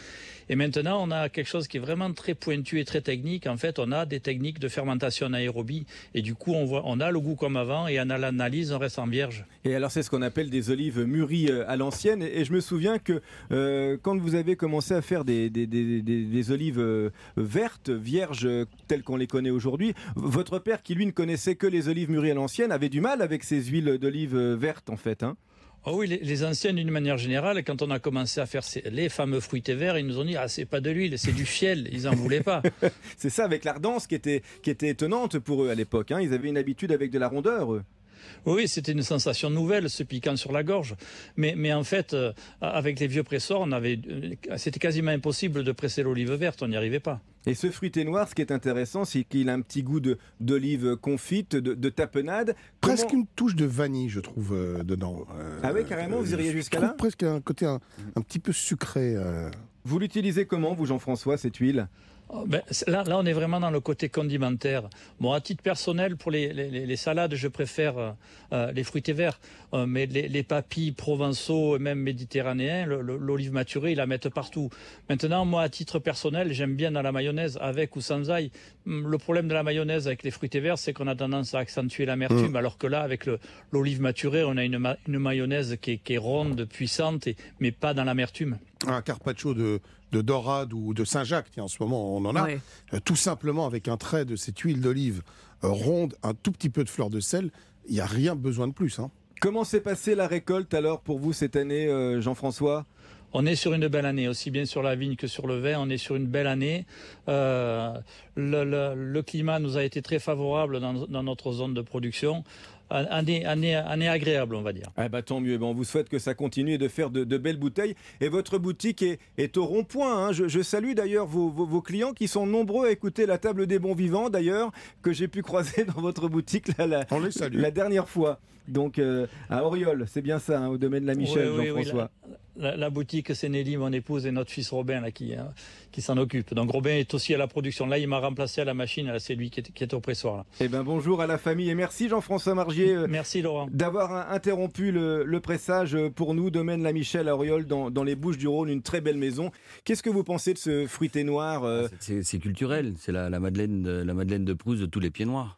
M: Et maintenant, on a quelque chose qui est vraiment très pointu et très technique. En fait, on a des techniques de fermentation anaérobie. Et du coup, on, voit, on a le goût comme avant et on a l'analyse, on reste en vierge.
E: Et alors, c'est ce qu'on appelle des olives mûries à l'ancienne. Et je me souviens que euh, quand vous avez commencé à faire des, des, des, des, des olives vertes, vierges, telles qu'on les connaît aujourd'hui, votre père, qui lui ne connaissait que les olives mûries à l'ancienne, avait du mal avec ces huiles d'olive vertes, en fait, hein.
M: Oh oui, les, les anciennes, d'une manière générale, quand on a commencé à faire ces, les fameux fruités verts, ils nous ont dit « Ah, c'est pas de l'huile, c'est du fiel ». Ils n'en voulaient pas.
E: C'est ça, avec l'ardence qui était, qui était étonnante pour eux à l'époque, hein. Ils avaient une habitude avec de la rondeur, eux.
M: Oui, c'était une sensation nouvelle, ce piquant sur la gorge. Mais, mais en fait, euh, avec les vieux presseurs, on avait, euh, c'était quasiment impossible de presser l'olive verte, on n'y arrivait pas.
E: Et ce fruité noir, ce qui est intéressant, c'est qu'il a un petit goût de, d'olive confite, de, de tapenade.
G: Presque
E: Comment...
G: une touche de vanille, je trouve, euh, dedans. Euh,
E: ah oui, carrément, vous iriez jusqu'à là ?
G: Presque un côté un, un petit peu sucré. Euh...
E: Vous l'utilisez comment, vous, Jean-François, cette huile ?
M: Ben, là, là, on est vraiment dans le côté condimentaire. Bon, à titre personnel, pour les, les, les salades, je préfère euh, les fruités verts. Euh, mais les, les papilles provençaux et même méditerranéens, le, le, l'olive maturée, ils la mettent partout. Maintenant, moi, à titre personnel, j'aime bien dans la mayonnaise, avec ou sans ail. Le problème de la mayonnaise avec les fruités verts, c'est qu'on a tendance à accentuer l'amertume, mmh. alors que là, avec le, l'olive maturée, on a une, ma, une mayonnaise qui est, qui est ronde, puissante, et, mais pas dans l'amertume.
G: Un carpaccio de, de dorade ou de Saint-Jacques, tiens, en ce moment on en a, ouais. euh, tout simplement avec un trait de cette huile d'olive euh, ronde, un tout petit peu de fleur de sel, il n'y a rien besoin de plus. Hein.
E: Comment s'est passée la récolte alors pour vous cette année, euh, Jean-François ?
M: On est sur une belle année, aussi bien sur la vigne que sur le vin, on est sur une belle année. Euh, le, le, le climat nous a été très favorable dans, dans notre zone de production. Année, année, année agréable, on va dire.
E: Ah bah tant mieux, bon, on vous souhaite que ça continue et de faire de, de belles bouteilles. Et votre boutique est, est au rond-point. Hein. Je, je salue d'ailleurs vos, vos, vos clients qui sont nombreux à écouter la table des bons vivants, d'ailleurs, que j'ai pu croiser dans votre boutique là, la,
G: on les salue.
E: La dernière fois. Donc euh, à Auriol, c'est bien ça, hein, au domaine de la Michel,
M: oui,
E: Jean-François.
M: Oui, oui, la, la, la boutique, c'est Nelly, mon épouse, et notre fils Robin là, qui, hein, qui s'en occupe. Donc Robin est aussi à la production. Là, il m'a remplacé à la machine. Là, c'est lui qui est, qui est au pressoir. Là.
E: Eh ben bonjour à la famille et merci Jean-François Margier. Euh,
M: merci Laurent.
E: D'avoir interrompu le, le pressage pour nous, domaine La Michel à Auriol, dans, dans les Bouches-du-Rhône, une très belle maison. Qu'est-ce que vous pensez de ce fruité noir euh...
L: c'est, c'est culturel, c'est la, la, Madeleine de, la Madeleine de Proust de tous les pieds noirs.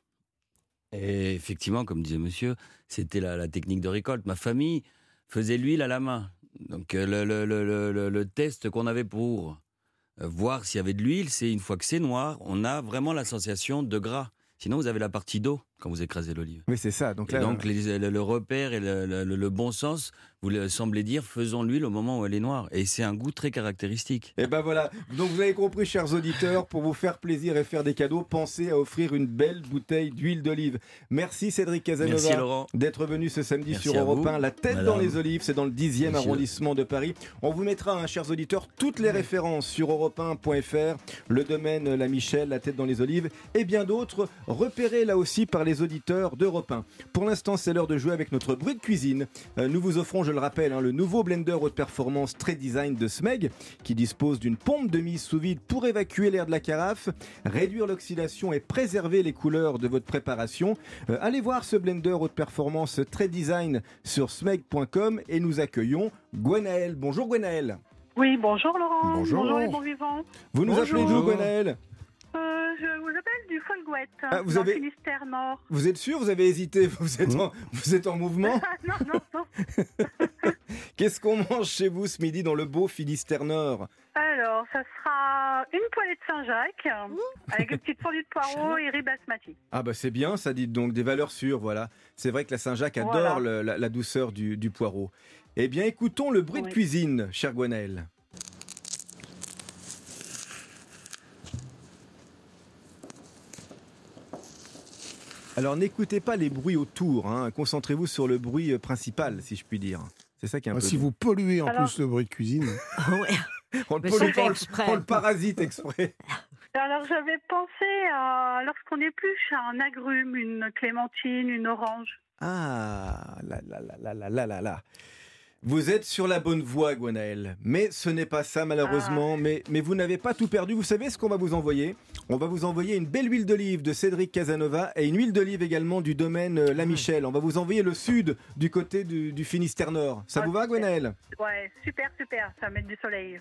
L: Et effectivement, comme disait monsieur, c'était la, la technique de récolte. Ma famille faisait l'huile à la main. Donc le, le, le, le, le test qu'on avait pour voir s'il y avait de l'huile, c'est une fois que c'est noir, on a vraiment la sensation de gras. Sinon, vous avez la partie d'eau quand vous écrasez l'olive.
E: Oui, c'est ça. Donc, là,
L: et donc les, le, le repère et le, le, le bon sens, vous semblez dire, faisons l'huile au moment où elle est noire. Et c'est un goût très caractéristique.
E: Et ben voilà. Donc vous avez compris, chers auditeurs, pour vous faire plaisir et faire des cadeaux, pensez à offrir une belle bouteille d'huile d'olive. Merci Cédric Casanova.
L: Merci Laurent.
E: D'être venu ce samedi
L: Merci
E: sur Europe un. La tête
L: Madame.
E: Dans les olives, c'est dans le dixième
L: Monsieur.
E: arrondissement de Paris. On vous mettra, hein, chers auditeurs, toutes les références sur europe un point f r, le domaine La Michel, la tête dans les olives, et bien d'autres, repérés là aussi par les auditeurs d'Europe un. Pour l'instant, c'est l'heure de jouer avec notre bruit de cuisine. Euh, nous vous offrons, je le rappelle, hein, le nouveau blender haute performance Trade Design de Smeg, qui dispose d'une pompe de mise sous vide pour évacuer l'air de la carafe, réduire l'oxydation et préserver les couleurs de votre préparation. Euh, allez voir ce blender haute performance Trade Design sur smeg point com et nous accueillons Gwenaëlle. Bonjour Gwenaëlle.
N: Oui, bonjour Laurent.
E: Bonjour.
N: Bonjour les bons vivants.
E: Vous nous
N: Bonjour.
E: appelez d'où, Gwenaëlle?
N: Euh, je vous appelle du Folgouette,
E: Ah, vous
N: dans
E: avez-
N: le Finistère Nord.
E: Vous êtes sûr? Vous avez hésité? Vous êtes en, vous êtes en mouvement?
N: non, non, non.
E: Qu'est-ce qu'on mange chez vous ce midi dans le beau Finistère Nord?
N: Alors, ça sera une poêlée de Saint-Jacques, avec une petite fondue de poireaux et riz basmati.
E: Ah bah c'est bien, ça dit donc des valeurs sûres, voilà. C'est vrai que la Saint-Jacques adore
N: Voilà.
E: le- la, la douceur du, du poireau. Eh bien écoutons le bruit de
N: Oui.
E: cuisine, chère Gwenaëlle. Alors n'écoutez pas les bruits autour, hein. Concentrez-vous sur le bruit euh, principal, si je puis dire. C'est ça qui est un
G: Ah,
E: peu...
G: si
E: dur.
G: vous polluez en
N: Alors-
G: plus le bruit de cuisine.
E: On le
F: Mais
E: pollue
F: c'est
E: pas, on le-
F: exprès.
E: on le parasite exprès.
N: Alors, j'avais pensé à, lorsqu'on épluche un agrume, une clémentine, une orange.
E: Ah, là, là, là, là, là, là, là, là. Vous êtes sur la bonne voie, Gwenaëlle. Mais ce n'est pas ça, malheureusement. Mais, mais vous n'avez pas tout perdu. Vous savez ce qu'on va vous envoyer? On va vous envoyer une belle huile d'olive de Cédric Casanova et une huile d'olive également du domaine euh, La Michel. On va vous envoyer le sud, du côté du, du Finistère Nord. Ça vous va, Gwenaëlle?
N: Ouais, super, super, ça va mettre du soleil.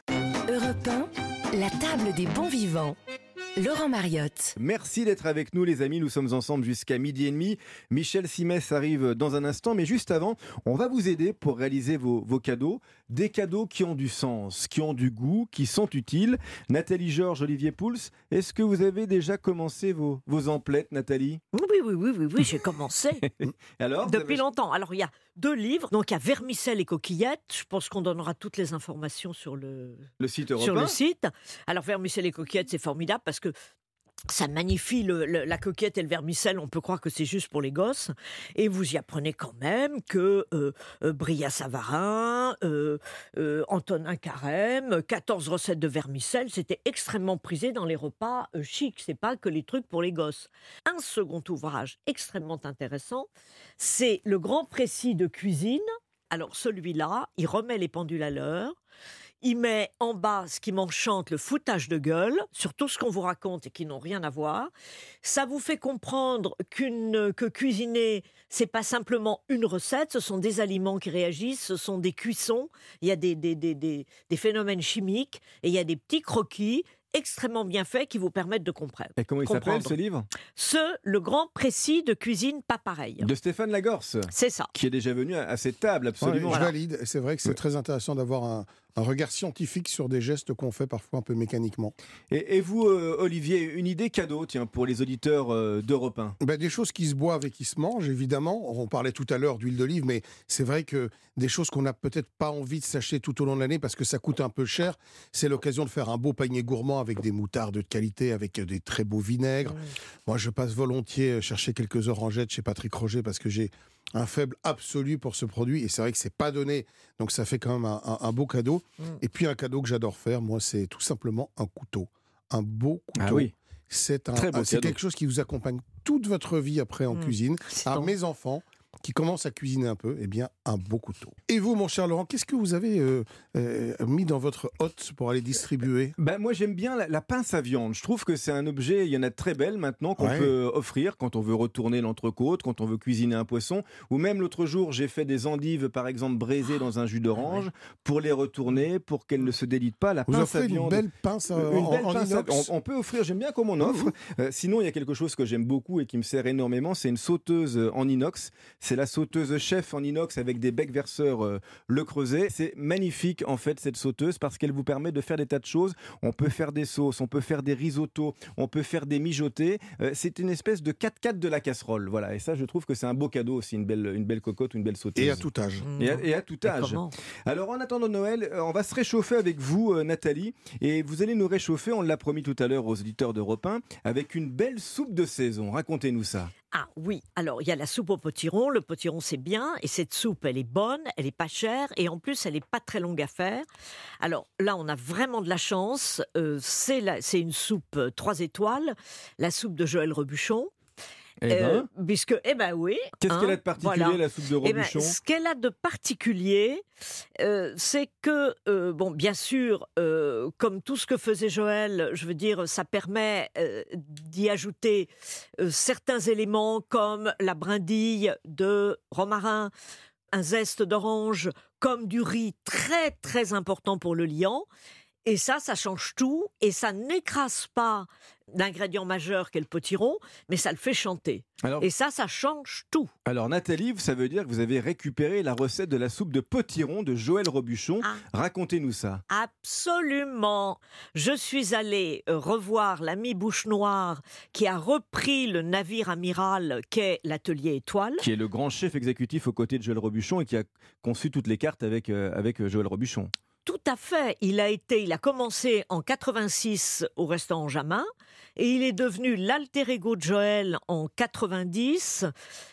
D: Europe un, la table des bons vivants. Laurent Mariotte.
E: Merci d'être avec nous les amis, nous sommes ensemble jusqu'à midi et demi. Michel Simès arrive dans un instant, mais juste avant, on va vous aider pour réaliser vos, vos cadeaux. Des cadeaux qui ont du sens, qui ont du goût, qui sont utiles. Nathalie Georges, Olivier Pouls, est-ce que vous avez déjà commencé vos, vos emplettes, Nathalie ?
F: Oui, oui, oui, oui, oui, j'ai commencé.
E: Alors,
F: Depuis
E: avez...
F: longtemps. Alors, il y a deux livres. Donc, il y a Vermicelle et coquillettes. Je pense qu'on donnera toutes les informations sur le,
E: le site Europe un.
F: Sur le site. Alors, Vermicelle et coquillettes, c'est formidable parce que ça magnifie le, le, la coquillette et le vermicelle. On peut croire que c'est juste pour les gosses. Et vous y apprenez quand même que euh, euh, Bria Savarin, euh, euh, Antonin Carême, quatorze recettes de vermicelle, c'était extrêmement prisé dans les repas euh, chics. C'est pas que les trucs pour les gosses. Un second ouvrage extrêmement intéressant, c'est le grand précis de cuisine. Alors celui-là, il remet les pendules à l'heure. Il met en bas ce qui m'enchante, le foutage de gueule, sur tout ce qu'on vous raconte et qui n'ont rien à voir. Ça vous fait comprendre qu'une, que cuisiner, c'est pas simplement une recette, ce sont des aliments qui réagissent, ce sont des cuissons, il y a des, des, des, des, des phénomènes chimiques et il y a des petits croquis extrêmement bien faits qui vous permettent de comprendre.
E: Et comment il
F: comprendre.
E: s'appelle ce livre ?
F: Ce, le grand précis de cuisine pas pareil.
E: De Stéphane Lagorce.
F: C'est ça.
E: Qui est déjà venu à, à cette table, absolument.
G: Ouais, je valide. C'est vrai que c'est
E: ouais.
G: très intéressant d'avoir un, un regard scientifique sur des gestes qu'on fait parfois un peu mécaniquement.
E: Et, et vous, euh, Olivier, une idée cadeau, tiens, pour les auditeurs euh, d'Europe un ?
G: Ben, des choses qui se boivent et qui se mangent, évidemment. On parlait tout à l'heure d'huile d'olive, mais c'est vrai que des choses qu'on n'a peut-être pas envie de s'acheter tout au long de l'année parce que ça coûte un peu cher, c'est l'occasion de faire un beau panier gourmand avec des moutardes de qualité, avec des très beaux vinaigres. Mmh. Moi, je passe volontiers chercher quelques orangettes chez Patrick Roger parce que j'ai un faible absolu pour ce produit et c'est vrai que c'est pas donné, donc ça fait quand même un, un, un beau cadeau. Mmh. Et puis un cadeau que j'adore faire, moi, c'est tout simplement un couteau, un beau couteau. Ah oui. C'est, un,
E: Très beau
G: un, c'est
E: cadeau.
G: quelque chose qui vous accompagne toute votre vie après en mmh. cuisine. À bon. Mes enfants qui commencent à cuisiner un peu, eh bien, un beau couteau. Et vous, mon cher Laurent, qu'est-ce que vous avez euh, euh, mis dans votre hotte pour aller distribuer ?
E: Ben, moi, j'aime bien la, la pince à viande. Je trouve que c'est un objet, il y en a de très belles maintenant, qu'on ouais. peut offrir quand on veut retourner l'entrecôte, quand on veut cuisiner un poisson. Ou même l'autre jour, j'ai fait des endives, par exemple, braisées dans un jus d'orange, ouais. pour les retourner, pour qu'elles ne se délitent pas. La
G: vous
E: pince à viande.
G: Une belle pince, euh,
E: une
G: en,
E: belle
G: en
E: pince
G: inox.
E: À, on, on peut offrir, j'aime bien comme on offre. Mmh. Euh, sinon, il y a quelque chose que j'aime beaucoup et qui me sert énormément, c'est une sauteuse en inox. C'est la sauteuse chef en inox avec des becs verseurs euh, Le Creuset. C'est magnifique en fait cette sauteuse parce qu'elle vous permet de faire des tas de choses. On peut faire des sauces, on peut faire des risottos, on peut faire des mijotés. Euh, c'est une espèce de quatre quatre de la casserole. Voilà. Et ça, je trouve que c'est un beau cadeau aussi, une belle, une belle cocotte ou une belle sauteuse.
G: Et à tout âge.
E: Et à, et à tout âge. Alors en attendant Noël, on va se réchauffer avec vous, euh, Nathalie. Et vous allez nous réchauffer, on l'a promis tout à l'heure aux auditeurs d'Europe un, avec une belle soupe de saison. Racontez-nous ça.
F: Ah oui, alors il y a la soupe au potiron. Le potiron, c'est bien. Et cette soupe, elle est bonne, elle est pas chère. Et en plus, elle est pas très longue à faire. Alors là, on a vraiment de la chance. Euh, c'est, la, c'est une soupe trois étoiles, la soupe de Joël Robuchon.
E: Eh ben.
F: euh, puisque, eh ben oui.
E: Qu'est-ce
F: hein,
E: qu'elle a de particulier, voilà. La soupe de Robuchon ?
F: Eh ben, ce qu'elle a de particulier, euh, c'est que, euh, bon, bien sûr, euh, comme tout ce que faisait Joël, je veux dire, ça permet euh, d'y ajouter euh, certains éléments comme la brindille de romarin, un zeste d'orange, comme du riz très, très important pour le liant. Et ça, ça change tout, et ça n'écrase pas l'ingrédient majeur qu'est le potiron, mais ça le fait chanter. Alors, et ça, ça change tout.
E: Alors Nathalie, ça veut dire que vous avez récupéré la recette de la soupe de potiron de Joël Robuchon. Ah. Racontez-nous ça.
F: Absolument. Je suis allée revoir l'ami Bouche-Noire qui a repris le navire amiral qu'est l'Atelier Étoile.
E: Qui est le grand chef exécutif aux côtés de Joël Robuchon et qui a conçu toutes les cartes avec, euh, avec Joël Robuchon.
F: Tout à fait. Il a été, il a commencé en quatre-vingt-six au restaurant Jamin et il est devenu l'alter ego de Joël en quatre-vingt-dix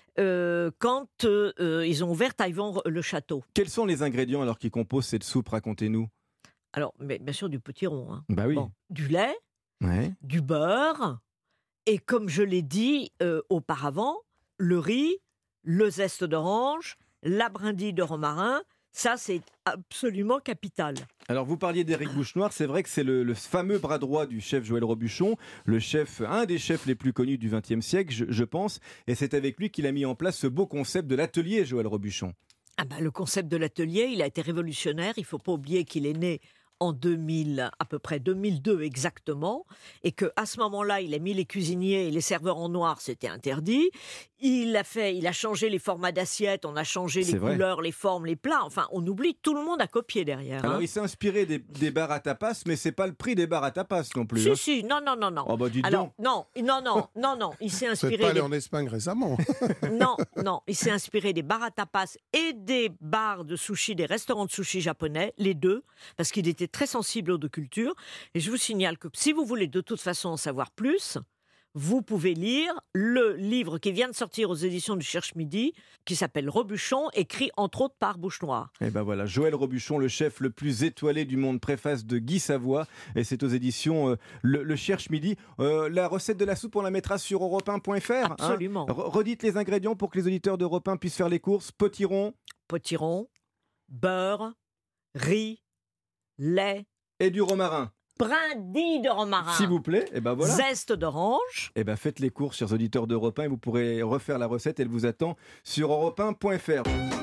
F: euh, quand euh, ils ont ouvert Taïwan le château.
E: Quels sont les ingrédients alors qui composent cette soupe ? Racontez-nous.
F: Alors, mais bien sûr du potiron. Hein.
E: Bah oui.
F: Bon, du lait,
E: ouais.
F: du beurre et comme je l'ai dit euh, auparavant, le riz, le zeste d'orange, la brindille de romarin. Ça, c'est absolument capital.
E: Alors, vous parliez d'Éric Bouche-Noire. C'est vrai que c'est le, le fameux bras droit du chef Joël Robuchon, le chef, un des chefs les plus connus du vingtième siècle, je, je pense. Et c'est avec lui qu'il a mis en place ce beau concept de l'atelier Joël Robuchon.
F: Ah ben, le concept de l'atelier, il a été révolutionnaire. Il ne faut pas oublier qu'il est né en deux mille, à peu près deux mille deux exactement, et qu'à ce moment-là, il a mis les cuisiniers et les serveurs en noir, c'était interdit. Il a fait, il a changé les formats d'assiettes, on a changé les
E: C'est vrai.
F: couleurs, les formes, les plats. Enfin, on oublie, tout le monde a copié derrière.
E: Alors
F: hein.
E: il s'est inspiré des, des bars à tapas, mais c'est pas le prix des bars à tapas non plus.
F: Si,
E: hein.
F: si, non, non, non, non.
E: Oh bah dites
F: Alors,
E: donc.
F: non, non, non, non, non, il s'est
G: Vous n'êtes
F: inspiré.
G: pas allé
F: des-
G: en Espagne récemment.
F: Non, non, il s'est inspiré des bars à tapas et des bars de sushi, des restaurants de sushi japonais, les deux, parce qu'il était très sensible aux deux cultures. Et je vous signale que si vous voulez de toute façon en savoir plus, vous pouvez lire le livre qui vient de sortir aux éditions du Cherche-Midi, qui s'appelle Robuchon, écrit entre autres par Bouche Noire.
E: Et ben voilà, Joël Robuchon, le chef le plus étoilé du monde, préface de Guy Savoie, et c'est aux éditions euh, le, le Cherche Midi. Euh, la recette de la soupe, on la mettra sur europe un point f r.
F: Absolument.
E: Hein. Re- Redites les ingrédients pour que les auditeurs d'Europe un puissent faire les courses. Potiron.
F: Potiron, beurre, riz, lait.
E: Et du romarin.
F: Brindilles de romarin.
E: S'il vous plaît, et ben voilà.
F: Zeste d'orange.
E: Et ben faites les courses, chers auditeurs d'Europe un, et vous pourrez refaire la recette, elle vous attend sur europe un point f r.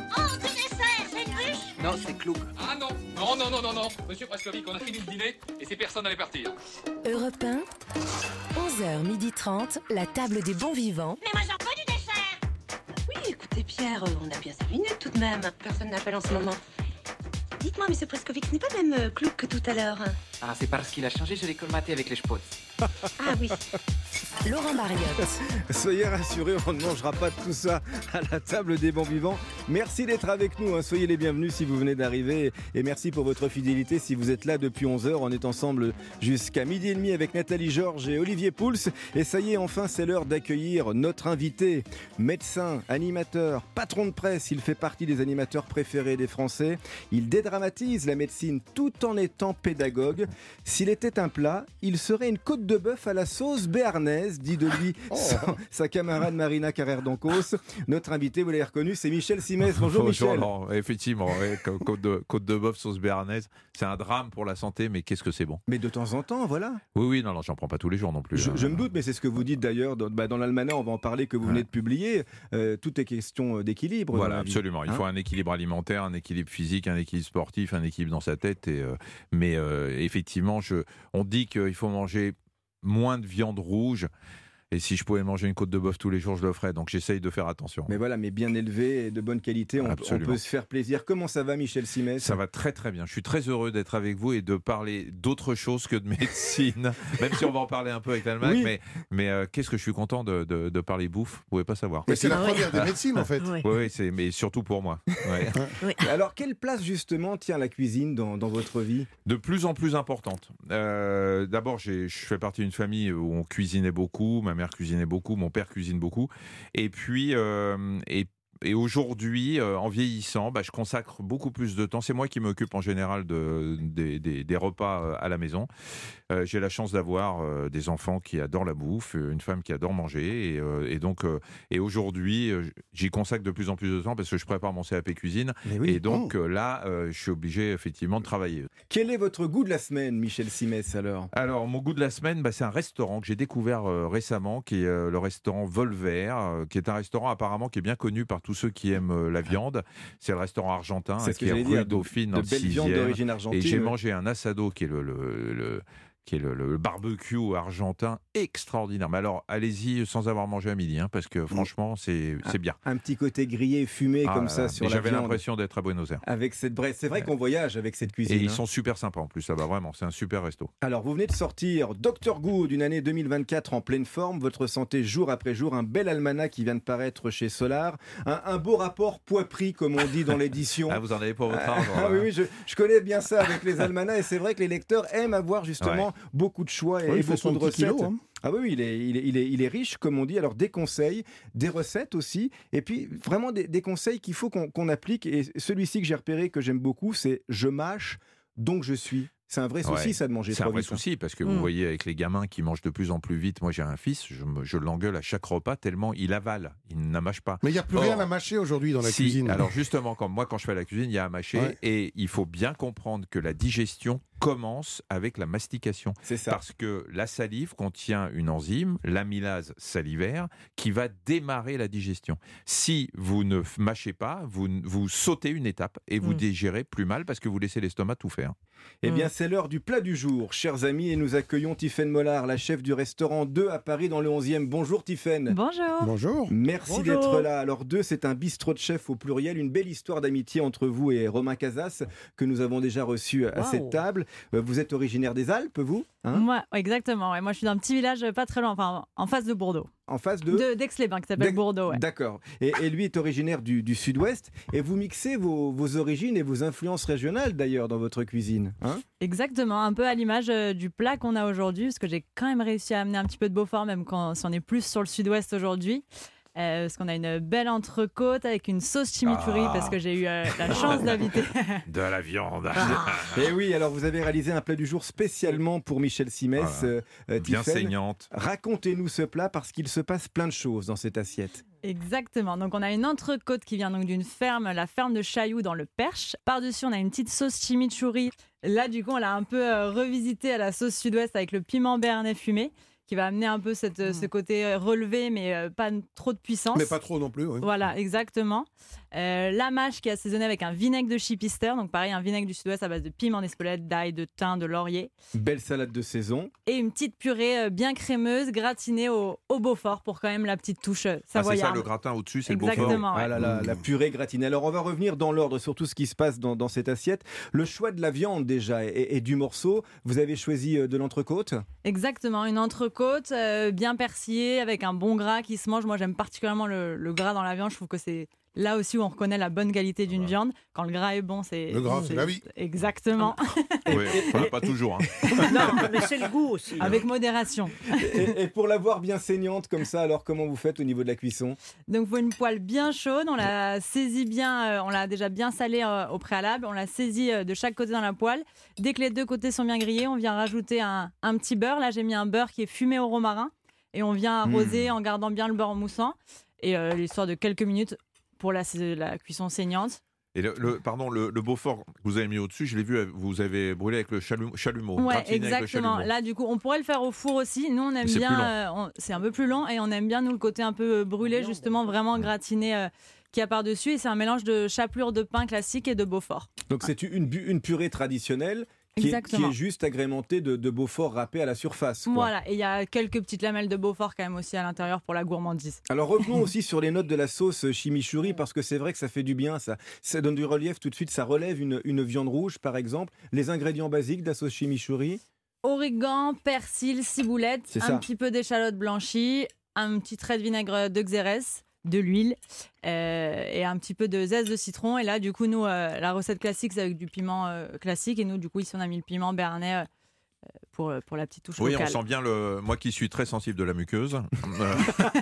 A: Non, c'est clou.
B: Ah non, non, non, non, non, non. Monsieur Prescovic, on a fini le dîner et ces personnes allaient partir.
D: Europe un, onze heures trente, la table des bons vivants.
O: Mais moi j'en veux du dessert. Oui, écoutez Pierre, on a bien cinq minutes tout de même. Personne n'appelle en ce moment. Dites-moi, monsieur Prescovic, ce n'est pas le même euh, clou que tout à l'heure.
A: Ah, c'est parce qu'il a changé, je l'ai colmaté avec les spots.
O: Ah oui.
D: Laurent Mariotte.
E: Soyez rassurés, on ne mangera pas de tout ça à la table des bons vivants. Merci d'être avec nous, hein. Soyez les bienvenus si vous venez d'arriver, et merci pour votre fidélité si vous êtes là depuis onze heures. On est ensemble jusqu'à midi et demi avec Nathalie Georges et Olivier Pouls. Et ça y est, enfin c'est l'heure d'accueillir notre invité, médecin, animateur, patron de presse. Il fait partie des animateurs préférés des Français. Il dédramatise la médecine tout en étant pédagogue. S'il était un plat, il serait une côte de bœuf à la sauce béarnaise, dit de lui
P: Oh.
E: sa, sa camarade Marina Carrère-Dancos. Notre invité, vous l'avez reconnu, c'est Michel Simès. Bonjour,
P: Bonjour,
E: Michel.
P: Laurent. Effectivement, ouais, co- côte de, côte de bœuf sauce béarnaise, c'est un drame pour la santé, mais qu'est-ce que c'est bon.
E: Mais de temps en temps, voilà.
P: Oui, oui, non, non, j'en prends pas tous les jours non plus.
E: Je,
P: hein.
E: je me doute, mais c'est ce que vous dites d'ailleurs dans, bah, dans l'almanach, on va en parler, que vous venez de publier. Euh, tout est question d'équilibre.
P: Voilà,
E: dans la vie.
P: absolument. Il
E: Hein
P: faut un équilibre alimentaire, un équilibre physique, un équilibre sportif, un équilibre dans sa tête. Et, euh, mais euh, effectivement, je, on dit qu'il faut manger moins de viande rouge. Et si je pouvais manger une côte de bœuf tous les jours, je le ferais. Donc j'essaye de faire attention.
E: Mais voilà, mais bien élevé et de bonne qualité, on, on
P: Absolument.
E: peut se faire plaisir. Comment ça va, Michel Simès?
P: Ça va très très bien. Je suis très heureux d'être avec vous et de parler d'autre chose que de médecine, même si on va en parler un peu avec l'Allemagne.
E: Oui.
P: Mais, mais euh, qu'est-ce que je suis content de, de, de parler bouffe. Vous pouvez pas savoir.
G: Mais c'est la première des médecines en fait.
P: Oui, oui, c'est, mais surtout pour moi. Ouais.
E: Alors, quelle place justement tient la cuisine dans, dans votre vie?
P: De plus en plus importante. Euh, d'abord, j'ai, je fais partie d'une famille où on cuisinait beaucoup. Ma mère cuisinait beaucoup, mon père cuisine beaucoup. Et puis, euh, et Et aujourd'hui, euh, en vieillissant, bah, je consacre beaucoup plus de temps. C'est moi qui m'occupe en général de, des, des, des repas euh, à la maison. Euh, j'ai la chance d'avoir euh, des enfants qui adorent la bouffe, une femme qui adore manger. Et, euh, et donc, euh, et aujourd'hui, euh, j'y consacre de plus en plus de temps parce que je prépare mon C A P cuisine.
E: oui.
P: Et donc euh, là, euh, je suis obligé effectivement de travailler.
E: Quel est votre goût de la semaine, Michel Simès, alors?
P: Alors, mon goût de la semaine, bah, c'est un restaurant que j'ai découvert euh, récemment, qui est euh, le restaurant Volver, euh, qui est un restaurant apparemment qui est bien connu par tous ceux qui aiment euh, la viande. C'est le restaurant argentin,
E: C'est
P: hein,
E: ce que
P: qui est
E: j'allais
P: rue
E: dire, de-
P: Dauphine,
E: de
P: dans le
E: belle viande
P: sixième.
E: d'origine argentine,
P: Et j'ai
E: ouais.
P: mangé un assado, qui est le... le- le- qui est le, le barbecue argentin extraordinaire. Mais alors, allez-y sans avoir mangé à midi, hein, parce que franchement, c'est, c'est bien.
E: Un petit côté grillé, fumé,
P: Ah
E: comme
P: là
E: ça,
P: là,
E: sur
P: mais
E: la
P: j'avais
E: viande.
P: l'impression d'être à Buenos Aires.
E: Avec cette braise. C'est vrai qu'on voyage avec cette cuisine.
P: Et ils
E: hein.
P: sont super sympas en plus, ça va vraiment, c'est un super resto.
E: Alors, vous venez de sortir Docteur Good, une année deux mille vingt-quatre en pleine forme, votre santé jour après jour, un bel almanach qui vient de paraître chez Solar, un, un beau rapport poids-prix, comme on dit dans l'édition.
P: Ah, vous en avez pour votre
E: Ah,
P: argent.
E: ah
P: là.
E: oui, oui, je, je connais bien ça avec les almanachs, et c'est vrai que les lecteurs aiment avoir justement
P: Ouais.
E: beaucoup de choix et,
G: Oui,
E: et
G: il fait
E: beaucoup
G: son
E: de
G: petit
E: recettes.
G: kilo, hein.
E: Ah oui, oui, il est, il, est, il, est, il est riche, comme on dit. Alors, des conseils, des recettes aussi, et puis vraiment des, des conseils qu'il faut qu'on, qu'on applique. Et celui-ci que j'ai repéré, que j'aime beaucoup, c'est « je mâche, donc je suis ». C'est un vrai souci,
P: Ouais.
E: ça, de manger
P: C'est un
E: trop
P: vrai
E: vite, hein.
P: souci parce que
E: Mm.
P: vous voyez avec les gamins qui mangent de plus en plus vite. Moi, j'ai un fils, je, me- je l'engueule à chaque repas tellement il avale, il n'amâche pas.
G: Mais il n'y a plus
P: Or,
G: rien à mâcher aujourd'hui dans la
P: si,
G: cuisine.
P: Alors justement, comme moi, quand je fais la cuisine, il y a à mâcher
G: Ouais.
P: et il faut bien comprendre que la digestion commence avec la mastication.
E: C'est ça.
P: Parce que la salive contient une enzyme, l'amylase salivaire, qui va démarrer la digestion. Si vous ne mâchez pas, vous, vous sautez une étape et vous
E: Mm.
P: digérez plus mal parce que vous laissez l'estomac tout faire.
E: Eh bien, c'est l'heure du plat du jour, chers amis, et nous accueillons Tiffaine Mollard, la chef du restaurant deux à Paris dans le onzième. Bonjour Tiffaine.
Q: Bonjour.
G: Bonjour.
E: Merci
Q: Bonjour.
E: d'être là. Alors deux, c'est un bistrot de chef au pluriel, une belle histoire d'amitié entre vous et Romain Casas que nous avons déjà reçu à
Q: Wow.
E: cette table. Euh, Vous êtes originaire des Alpes, vous hein
Q: Moi, exactement. Ouais. Moi, je suis d'un petit village pas très loin, enfin, en face de Bordeaux.
E: En face de,
Q: de d'Aix-les-Bains, qui s'appelle
E: D'Aix-
Q: Bordeaux. Ouais.
E: D'accord. Et, et lui est originaire du, du sud-ouest. Et vous mixez vos, vos origines et vos influences régionales d'ailleurs dans votre cuisine. Hein
Q: Exactement, un peu à l'image euh, du plat qu'on a aujourd'hui, parce que j'ai quand même réussi à amener un petit peu de Beaufort, même quand si on est plus sur le sud-ouest aujourd'hui. Euh, parce qu'on a une belle entrecôte avec une sauce chimichurri,
P: Ah.
Q: parce que j'ai eu euh, la chance d'inviter.
P: De la viande.
E: Et oui, alors vous avez réalisé un plat du jour spécialement pour Michel Simès.
P: Voilà.
E: euh, euh,
P: Bien
E: Tiffaine.
P: saignante.
E: Racontez-nous ce plat parce qu'il se passe plein de choses dans cette assiette.
Q: Exactement. Donc, on a une entrecôte qui vient donc d'une ferme, la ferme de Chailloux dans le Perche. Par-dessus, on a une petite sauce chimichurri. Là, du coup, on l'a un peu euh, revisité à la sauce sud-ouest avec le piment béarnais fumé, qui va amener un peu cette, euh, ce côté euh, relevé, mais euh, pas n- trop de puissance.
G: Mais pas trop non plus. Oui.
Q: Voilà, exactement. Euh, la mâche qui est assaisonnée avec un vinaigre de chipister. Donc, pareil, un vinaigre du sud-ouest à base de piment d'Espelette, d'ail, de thym, de laurier.
E: Belle salade de saison.
Q: Et une petite purée euh, bien crémeuse, gratinée au, au Beaufort pour quand même la petite touche euh,
P: Ah, c'est
Q: savoyarde.
P: ça, le gratin au-dessus, c'est le Beaufort.
Q: Exactement, ouais.
E: Ah là là, la purée gratinée. Alors on va revenir dans l'ordre sur tout ce qui se passe dans, dans cette assiette. Le choix de la viande déjà et, et du morceau. Vous avez choisi euh, de l'entrecôte.
Q: Exactement, une entrecôte euh, bien persillée avec un bon gras qui se mange. Moi, j'aime particulièrement le, le gras dans la viande. Je trouve que c'est là aussi où on reconnaît la bonne qualité d'une viande. Quand le gras est bon, c'est...
G: Le gras, c'est la vie.
Q: Exactement.
P: Oui, enfin, pas toujours. hein.
F: Non, mais c'est le goût aussi. hein.
Q: Avec modération.
E: Et, et pour l'avoir bien saignante comme ça, alors comment vous faites au niveau de la cuisson?
Q: Donc, il faut une poêle bien chaude. On la saisit bien, euh, on l'a déjà bien salée euh, au préalable. On la saisit euh, de chaque côté dans la poêle. Dès que les deux côtés sont bien grillés, on vient rajouter un, un petit beurre. Là, j'ai mis un beurre qui est fumé au romarin. Et on vient arroser en gardant bien le beurre moussant. Et euh, l'histoire de quelques minutes pour la, la cuisson saignante.
P: Et le, le- pardon, le, le Beaufort que vous avez mis au-dessus, je l'ai vu, vous avez brûlé avec le chalumeau. chalumeau
Q: Ouais,
P: gratiné avec le
Q: exactement.
P: chalumeau.
Q: Là, du coup, on pourrait le faire au four aussi. Nous, on aime
P: Mais c'est plus
Q: bien.
P: long.
Q: euh, on- c'est un peu plus long et on aime bien, nous, le côté un peu euh, brûlé, justement, vraiment gratiné euh, qu'il y a par-dessus. Et c'est un mélange de chapelure de pain classique et de Beaufort.
E: Donc c'est une, bu- une purée traditionnelle qui est, qui
Q: Exactement.
E: est juste agrémentée de, de Beaufort râpé à la surface. quoi.
Q: Voilà. Et il y a quelques petites lamelles de Beaufort quand même aussi à l'intérieur pour la gourmandise.
E: Alors revenons aussi sur les notes de la sauce chimichurri parce que c'est vrai que ça fait du bien, ça, ça donne du relief tout de suite, ça relève une, une viande rouge par exemple. Les ingrédients basiques de la sauce chimichurri.
Q: Origan, persil, ciboulette,
E: C'est
Q: un
E: ça.
Q: petit peu d'échalote blanchie, un petit trait de vinaigre de xérès, de l'huile euh, et un petit peu de zeste de citron. Et là, du coup, nous, euh, la recette classique, c'est avec du piment euh, classique. Et nous, du coup, ici, on a mis le piment béarnais euh, pour, pour la petite touche
P: Oui,
Q: locale.
P: on sent bien le. Moi qui suis très sensible de la muqueuse, euh,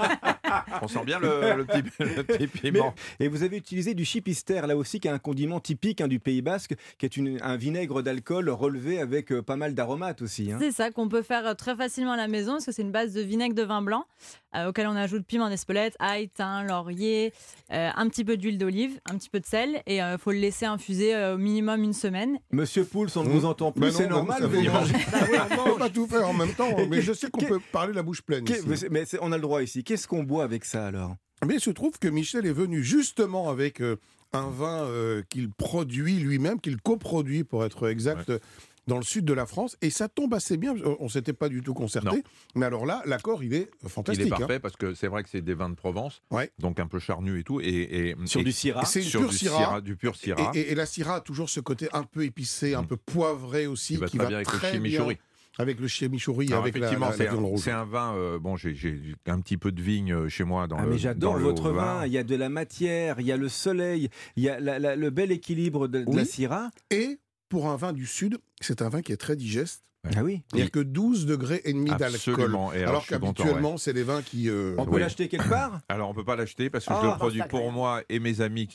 P: on sent bien le, le petit, le petit piment.
E: Mais- et vous avez utilisé du chipister là aussi, qui est un condiment typique hein, du Pays Basque, qui est une- un vinaigre d'alcool relevé avec euh, pas mal d'aromates aussi. hein.
Q: C'est ça qu'on peut faire euh, très facilement à la maison parce que c'est une base de vinaigre de vin blanc euh, auquel on ajoute piment d'Espelette, ail, thym, laurier, euh, un petit peu d'huile d'olive, un petit peu de sel et il faut le laisser infuser euh, au minimum une semaine.
E: Monsieur Pouls, on ne
G: Mmh.
E: vous entend plus,
G: Bah non,
E: c'est
G: bah
E: normal.
G: ça
E: vous
G: fait-
E: mangez.
G: On peut pas tout faire en même temps, mais je sais qu'on
E: Qu'est-
G: peut parler la bouche pleine.
E: Qu'est-
G: ici.
E: mais c'est- on a le droit ici. Qu'est-ce qu'on boit avec ça alors?
G: Mais il se trouve que Michel est venu justement avec euh, un vin euh, qu'il produit lui-même, qu'il coproduit pour être exact,
P: Ouais.
G: dans le sud de la France. Et ça tombe assez bien. On ne s'était pas du tout concerté.
P: Non.
G: Mais alors là, l'accord, il est fantastique.
P: Il est
G: hein.
P: parfait parce que c'est vrai que c'est des vins de Provence,
G: Ouais.
P: donc un peu charnu et tout. Et, et-
E: Sur
P: et-
E: du Syrah.
G: C'est une
P: sur
G: pure
P: du
G: Syrah.
P: du pur
G: Et,
P: Syrah.
G: et- et la Syrah a toujours ce côté un peu épicé, un
P: Mm.
G: peu poivré aussi,
P: Qui va très bien avec le chimichurri.
G: avec le chimichurri,
P: Alors,
G: avec la,
P: effectivement,
G: la- la
P: c'est un,
G: viande rouge.
P: c'est un vin. euh, bon, j'ai, j'ai un petit peu de vigne euh, chez moi dans
E: Ah
P: le.
E: mais j'adore
P: dans le
E: votre
P: Haut-Var.
E: vin, il y a de la matière, il y a le soleil, il y a la- la- le bel équilibre de, de la
G: Oui.
E: Syrah.
G: Et pour un vin du sud, c'est un vin qui est très digeste.
E: Ah oui.
G: Il n'y a que douze degrés et demi d'alcool.
P: Absolument. Et alors,
G: Alors
P: je suis content,
G: qu'habituellement, c'est des vins qui... euh,
E: On peut
P: Oui.
E: l'acheter quelque part?
P: Alors on peut pas l'acheter parce que je
E: Ah,
P: le produis
F: sacré.
P: pour moi et mes amis qui me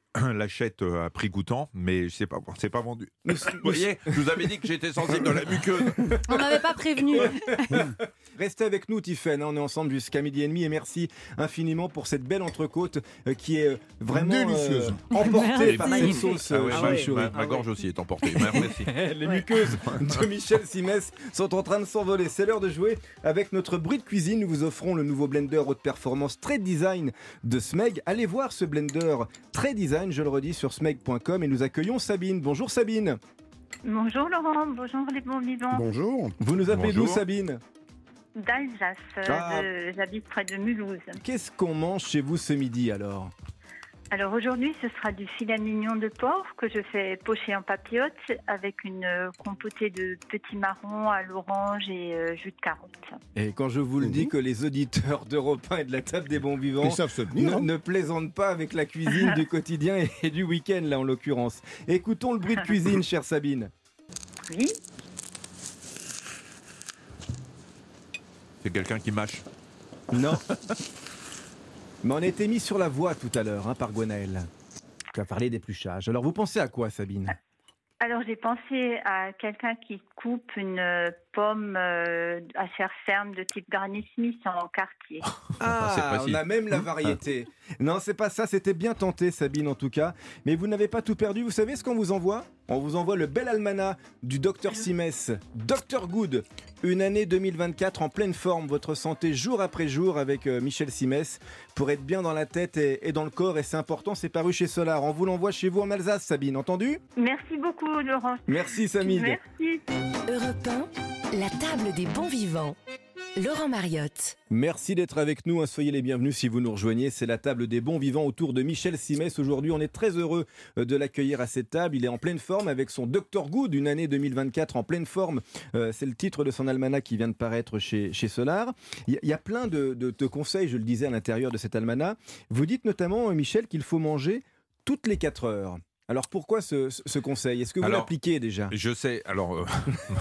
P: l'achètent à prix coûtant, mais c'est pas, c'est pas vendu. Vous voyez, je vous avais dit que j'étais sensible de la muqueuse.
Q: On m'avait pas prévenu.
E: Restez avec nous, Tiffaine. On est ensemble jusqu'à midi et demi. Et merci infiniment pour cette belle entrecôte euh, qui est vraiment
G: délicieuse.
E: Euh, emportée
G: Merci.
E: par cette sauce.
P: Ah ouais,
E: euh,
P: ma,
E: chimichurri.
P: ma- ma gorge aussi est emportée. Merci.
E: Les muqueuses de Michel Simès sont en train de s'envoler. C'est l'heure de jouer avec notre bruit de cuisine. Nous vous offrons le nouveau blender haute performance Trade Design de Smeg. Allez voir ce blender Trade Design, je le redis, sur smeg point com et nous accueillons Sabine. Bonjour Sabine.
N: Bonjour Laurent, bonjour les bons vivants.
G: Bonjour.
E: Vous nous appelez d'où
P: Bonjour.
E: Sabine?
N: D'Alsace, euh,
E: Ah.
N: de- j'habite près de Mulhouse.
E: Qu'est-ce qu'on mange chez vous ce midi alors?
N: Alors aujourd'hui, ce sera du filet mignon de porc que je fais pocher en papillote avec une euh, compotée de petits marrons à l'orange et euh, jus de carotte.
E: Et quand je vous le dis que les auditeurs d'Europe un et de la table des bons vivants
G: Ils savent se tenir,
E: ne,
G: hein.
E: ne plaisantent pas avec la cuisine du quotidien et, et du week-end là en l'occurrence. Écoutons le bruit de cuisine, chère Sabine.
N: Oui.
P: C'est quelqu'un qui mâche.
E: Non. Mais on a été mis sur la voie tout à l'heure hein, par Gwenaël. Tu as parlé d'épluchage. Alors vous pensez à quoi, Sabine?
N: Alors j'ai pensé à quelqu'un qui coupe une euh, pomme euh, à chair ferme de type Granny Smith en quartier.
E: Ah,
P: c'est précis.
E: on a même la variété. Non, c'est pas ça, c'était bien tenté, Sabine, en tout cas. Mais vous n'avez pas tout perdu. Vous savez ce qu'on vous envoie? On vous envoie le bel almanach du docteur Simès. docteur Good, une année deux mille vingt-quatre en pleine forme. Votre santé jour après jour avec euh, Michel Simès pour être bien dans la tête et, et dans le corps. Et c'est important, c'est paru chez Solar. On vous l'envoie chez vous en Alsace, Sabine, entendu?
N: Merci beaucoup Laurent.
E: Merci, Samid.
N: Merci.
D: Europe un, la table des bons vivants. Laurent Mariotte.
E: Merci d'être avec nous, soyez les bienvenus si vous nous rejoignez, c'est la table des bons vivants autour de Michel Simès. Aujourd'hui on est très heureux de l'accueillir à cette table, il est en pleine forme avec son docteur Good, une année deux mille vingt-quatre en pleine forme, euh, c'est le titre de son almanach qui vient de paraître chez, chez Solar. Il y, a, il y a plein de, de, de conseils, je le disais à l'intérieur de cet almanach. Vous dites notamment, Michel, qu'il faut manger toutes les quatre heures. Alors pourquoi ce, ce conseil? Est-ce que vous
P: Alors,
E: l'appliquez déjà?
P: Je sais, alors euh,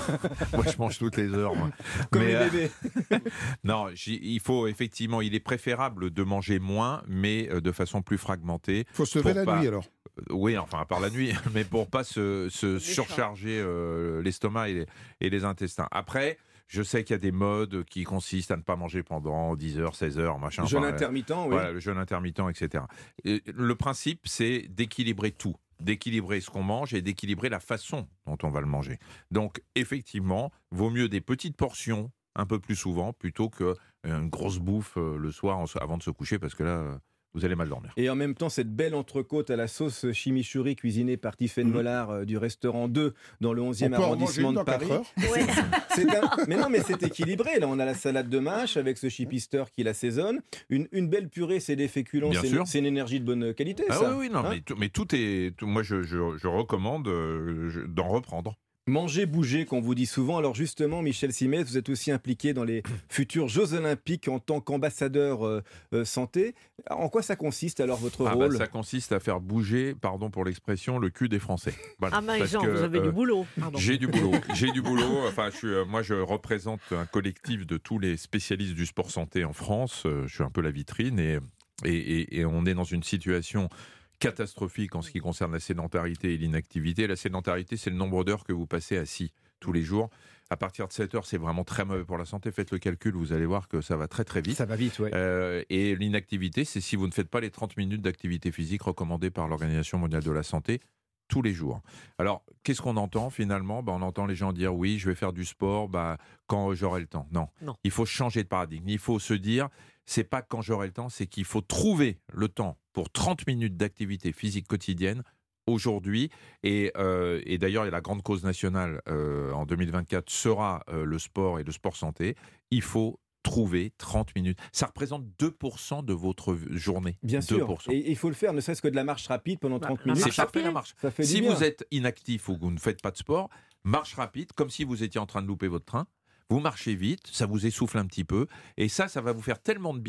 P: moi je mange toutes les heures. Moi.
E: Comme
P: Mais,
E: les
P: euh,
E: bébés.
P: non, j'y- il faut effectivement, il est préférable de manger moins, mais euh, de façon plus fragmentée.
G: Il faut se lever
P: pour
G: la
P: pas-
G: nuit alors.
P: Euh, Oui, enfin à part la nuit, mais pour pas se, se surcharger euh, l'estomac et les, et les intestins. Après, je sais qu'il y a des modes qui consistent à ne pas manger pendant dix heures, seize heures, machin.
E: Jeûne
P: enfin, euh,
E: intermittent, oui.
P: Voilà, le jeûne intermittent, et cetera. Et le principe, c'est d'équilibrer tout. D'équilibrer ce qu'on mange et d'équilibrer la façon dont on va le manger. Donc, effectivement, vaut mieux des petites portions un peu plus souvent plutôt qu'une grosse bouffe euh, le soir en se- avant de se coucher parce que là, euh, vous allez mal dormir.
E: Et en même temps, cette belle entrecôte à la sauce chimichurri cuisinée par Tiffaine Mollard euh, du restaurant deux dans le onzième
G: On peut en
E: arrondissement
G: manger
E: de
G: une dans
E: Paris.
G: quatre heures.
E: C'est un- Mais non, mais c'est équilibré. Là, on a la salade de mâche avec ce chipister qui l'assaisonne. Une, une belle purée, c'est des féculents,
P: Bien
E: c'est
P: sûr.
E: c'est une énergie de bonne qualité.
P: Ah
E: ça.
P: oui, oui, non,
E: Hein
P: mais, tout, mais tout est. tout- moi, je, je- je recommande euh, je- d'en reprendre.
E: Manger, bouger, qu'on vous dit souvent. Alors justement, Michel Simès, vous êtes aussi impliqué dans les futurs Jeux Olympiques en tant qu'ambassadeur euh, euh, santé. En quoi ça consiste alors votre
P: Ah bah,
E: rôle?
P: ça consiste à faire bouger, pardon pour l'expression, le cul des Français. Voilà.
F: Ah, mais
P: Parce
F: Jean,
P: que,
F: vous avez du
P: euh,
F: boulot. Pardon.
P: J'ai du boulot. J'ai du boulot. Enfin, je suis, euh, moi, je représente un collectif de tous les spécialistes du sport santé en France. Euh, je suis un peu la vitrine et, et, et, et on est dans une situation catastrophique en ce qui concerne la sédentarité et l'inactivité. La sédentarité, c'est le nombre d'heures que vous passez assis tous les jours. À partir de sept heures, c'est vraiment très mauvais pour la santé. Faites le calcul, vous allez voir que ça va très très vite.
E: Ça va vite, oui.
P: Euh, et l'inactivité, c'est si vous ne faites pas les trente minutes d'activité physique recommandées par l'Organisation mondiale de la santé tous les jours. Alors, qu'est-ce qu'on entend finalement? Ben, on entend les gens dire oui, je vais faire du sport bah, quand j'aurai le temps. Non.
F: Non.
P: Il faut changer de paradigme. Il faut se dire, c'est pas quand j'aurai le temps, c'est qu'il faut trouver le temps pour trente minutes d'activité physique quotidienne aujourd'hui. Et, euh, et d'ailleurs, la grande cause nationale euh, en deux mille vingt-quatre sera euh, le sport et le sport santé. Il faut trouver trente minutes. Ça représente deux pour cent de votre journée.
E: Bien sûr.
P: deux pour cent.
E: Et il faut le faire, ne serait-ce que de la marche rapide pendant trente minutes.
P: C'est parfait la marche.
E: Ça fait du
P: Si
E: bien.
P: vous êtes inactif ou que vous ne faites pas de sport, marche rapide, comme si vous étiez en train de louper votre train. Vous marchez vite, ça vous essouffle un petit peu. Et ça, ça va vous faire tellement de bien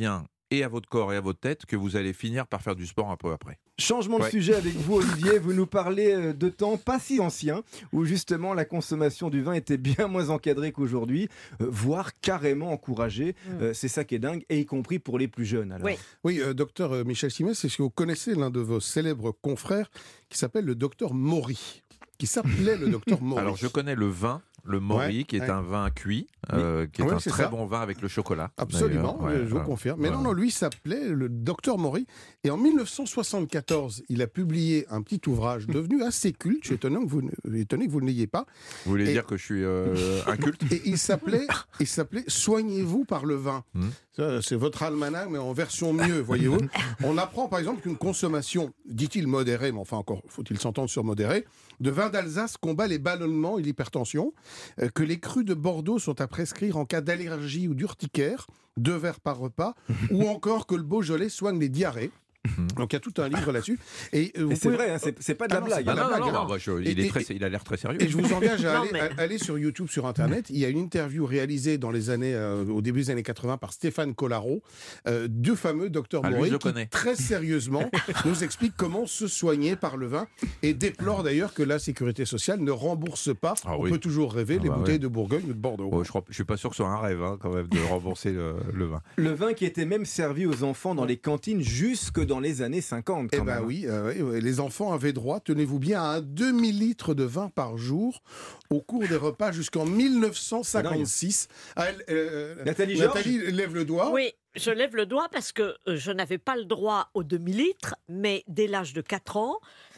P: et à votre corps et à votre tête que vous allez finir par faire du sport un peu après.
E: Changement de
P: Ouais.
E: sujet avec vous, Olivier. Vous nous parlez de temps pas si anciens où justement la consommation du vin était bien moins encadrée qu'aujourd'hui, euh, voire carrément encouragée.
G: Mm.
E: Euh, c'est ça qui est dingue, et y compris pour les plus jeunes. Alors.
G: Oui, oui euh, docteur euh, Michel Simès, est-ce que vous connaissez l'un de vos célèbres confrères qui s'appelle le docteur Maury, qui s'appelait le docteur Maury.
P: Alors je connais le vin, le Maury,
G: Ouais,
P: qui est
G: ouais.
P: un vin cuit, euh, qui est
G: Ouais,
P: un
G: c'est
P: très
G: ça.
P: bon vin avec le chocolat.
G: Absolument,
P: d'ailleurs. Ouais,
G: je vous
P: voilà.
G: confirme. Mais
P: Voilà.
G: non, non, lui s'appelait le docteur Maury. Et en mille neuf cent soixante-quatorze, il a publié un petit ouvrage devenu assez culte. Je suis étonné que vous, ne- étonné que vous ne l'ayez pas.
P: Vous voulez
G: Et-
P: dire que je suis euh, inculte?
G: Et il s'appelait, il s'appelait Soignez-vous par le vin.
P: Hmm.
G: Ça, c'est votre almanach, mais en version mieux, voyez-vous. On apprend par exemple qu'une consommation, dit-il modérée, mais enfin encore faut-il s'entendre sur modérée, de vin d'Alsace combat les ballonnements et l'hypertension, euh, que les crus de Bordeaux sont à prescrire en cas d'allergie ou d'urticaire, deux verres par repas, ou encore que le Beaujolais soigne les diarrhées. Donc il y a tout un livre là-dessus. Et, euh, vous
E: Et c'est
G: pouvez-
E: vrai, hein, c'est- c'est pas de la
G: Ah non,
E: blague.
G: c'est pas de la
P: Ah non,
G: blague,
P: non,
G: hein.
P: non, bah, je-
G: Et-
P: il, est
G: et-
P: très, il a l'air très sérieux.
G: Et je vous engage à
F: Non,
G: aller,
F: mais-
G: à- aller sur YouTube, sur Internet. Il y a une interview réalisée dans les années, euh, au début des années quatre-vingts par Stéphane Collaro, euh, du fameux docteur
P: Ah, lui,
G: Maury,
P: je le
G: qui
P: connais.
G: très sérieusement nous explique comment se soigner par le vin et déplore d'ailleurs que la sécurité sociale ne rembourse pas.
P: Ah
G: On
P: oui.
G: peut toujours rêver
P: Ah
G: les
P: bah
G: bouteilles
P: ouais.
G: de Bourgogne ou de Bordeaux.
P: Oh, je, crois, je suis pas sûr que ce soit un rêve hein, quand même de rembourser le, le vin.
E: Le vin qui était même servi aux enfants dans les cantines jusque dans les années cinquante.
G: Eh
E: quand
G: ben
E: même.
G: oui, euh, oui, oui, les enfants avaient droit, tenez-vous bien, à un demi-litre de vin par jour au cours des repas jusqu'en mille neuf cent cinquante-six. Ah, elle, euh,
E: Nathalie Georges
G: Nathalie lève le doigt.
F: Oui, je lève le doigt parce que euh, je n'avais pas le droit au demi-litre, mais dès l'âge de quatre ans,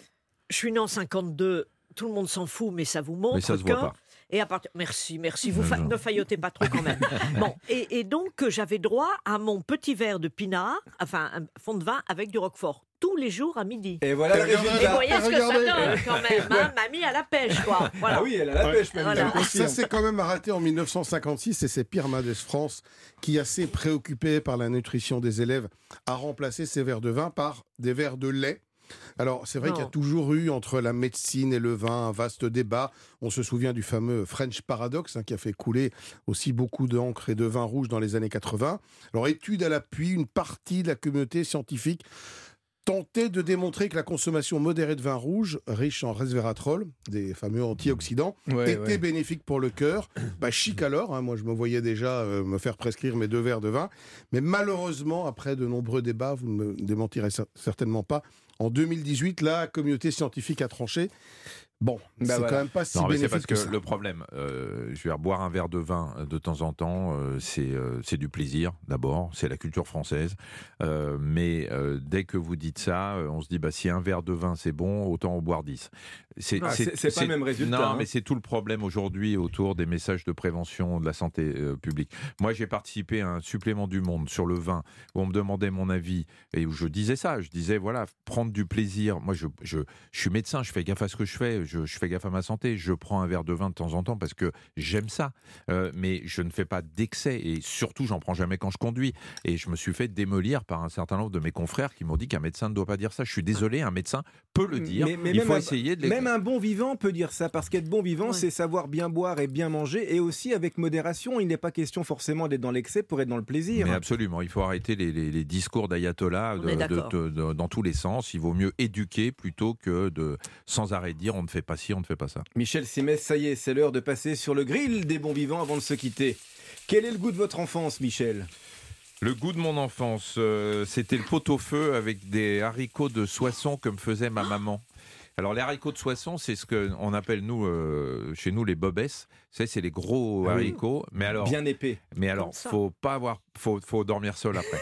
F: je suis née en cinquante-deux, tout le monde s'en fout, mais ça vous montre
P: Mais ça se
F: que...
P: voit pas.
F: Et à partir... Merci, merci, vous
P: Mais
F: fa-
P: non.
F: ne faillotez pas trop quand même. Bon, et, et donc euh, j'avais droit à mon petit verre de pinard, enfin un fond de vin avec du roquefort, tous les jours à midi.
E: Et voilà le
F: Et
E: résultat.
F: vous voyez ce que ça
G: Regardez.
F: donne quand même, hein, mamie à la pêche, quoi. Voilà.
E: Ah oui, elle a la pêche, même.
F: Voilà.
E: je le confirme.
G: Ça s'est quand même arrêté en mille neuf cent cinquante-six et c'est Pierre Mendès France qui, assez préoccupé par la nutrition des élèves, a remplacé ces verres de vin par des verres de lait. Alors, c'est vrai
F: Non.
G: qu'il y a toujours eu entre la médecine et le vin un vaste débat. On se souvient du fameux French Paradox hein, qui a fait couler aussi beaucoup d'encre et de vin rouge dans les années quatre-vingts. Alors, étude à l'appui, une partie de la communauté scientifique tentait de démontrer que la consommation modérée de vin rouge, riche en resveratrol, des fameux antioxydants,
E: Ouais,
G: était
E: ouais.
G: bénéfique pour le cœur. Bah, chic alors, hein, moi je me voyais déjà euh, me faire prescrire mes deux verres de vin. Mais malheureusement, après de nombreux débats, vous ne me démentirez cer- certainement pas, en deux mille dix-huit, la communauté scientifique a tranché. Bon,
E: Bah
G: c'est
E: voilà.
G: quand même pas si
P: Non, mais c'est
G: bénéfique
P: parce que
G: que ça.
P: le problème, euh, je veux dire, boire un verre de vin euh, de temps en temps, euh, c'est euh, c'est du plaisir, d'abord, c'est la culture française. Euh, mais euh, dès que vous dites ça, euh, on se dit, bah, si un verre de vin c'est bon, autant en boire dix.
E: Ah, c'est- c'est pas le même résultat,
P: Non,
E: hein.
P: mais c'est tout le problème aujourd'hui autour des messages de prévention de la santé euh, publique. Moi, j'ai participé à un supplément du Monde sur le vin, où on me demandait mon avis, et où je disais ça, je disais, voilà, prendre du plaisir. Moi, je, je, je suis médecin, je fais gaffe à ce que je fais, je, je fais gaffe à ma santé, je prends un verre de vin de temps en temps parce que j'aime ça, euh, mais je ne fais pas d'excès, et surtout, j'en prends jamais quand je conduis. Et je me suis fait démolir par un certain nombre de mes confrères qui m'ont dit qu'un médecin ne doit pas dire ça. Je suis désolé, un médecin peut le dire.
E: Mais- mais
P: Il
E: même
P: faut
E: un-
P: essayer de les...
E: Même un bon vivant peut dire ça, parce qu'être bon vivant, c'est savoir bien boire et bien manger, et aussi avec modération. Il n'est pas question forcément d'être dans l'excès pour être dans le plaisir.
P: Mais absolument, il faut arrêter les, les- les discours d'ayatollah
E: On
P: de-
E: est
P: de-
E: d'accord.
P: de- de- dans tous les sens. Il vaut mieux éduquer plutôt que de sans arrêt dire on ne fait pas ci, on ne fait pas ça.
E: Michel Simès, ça y est, c'est l'heure de passer sur le grill des bons vivants avant de se quitter. Quel est le goût de votre enfance, Michel ?
P: Le goût de mon enfance, euh, c'était le pot-au-feu avec des haricots de Soissons que me faisait ma maman. Alors les haricots de Soissons, c'est ce qu'on appelle nous euh, chez nous les bobesses. C'est c'est les gros
E: Ah oui.
P: haricots, mais alors
E: Bien épais.
P: Mais alors,
E: Comme ça.
P: faut pas avoir, faut, faut dormir seul après.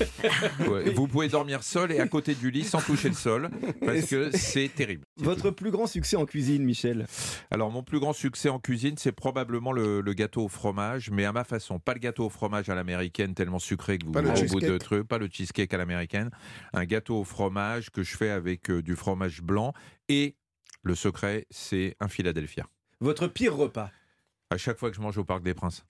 P: Ouais, vous pouvez dormir seul et à côté du lit sans toucher le sol, parce que c'est terrible.
E: Votre plus grand succès en cuisine, Michel ?
P: Alors, mon plus grand succès en cuisine, c'est probablement le, le gâteau au fromage, mais à ma façon. Pas le gâteau au fromage à l'américaine, tellement sucré que vous
G: Pas le
P: au bout
G: cheesecake.
P: de trucs, pas le cheesecake à l'américaine. Un gâteau au fromage que je fais avec euh, du fromage blanc. Et le secret, c'est un Philadelphia.
E: Votre pire repas ?
P: À chaque fois que je mange au Parc des Princes.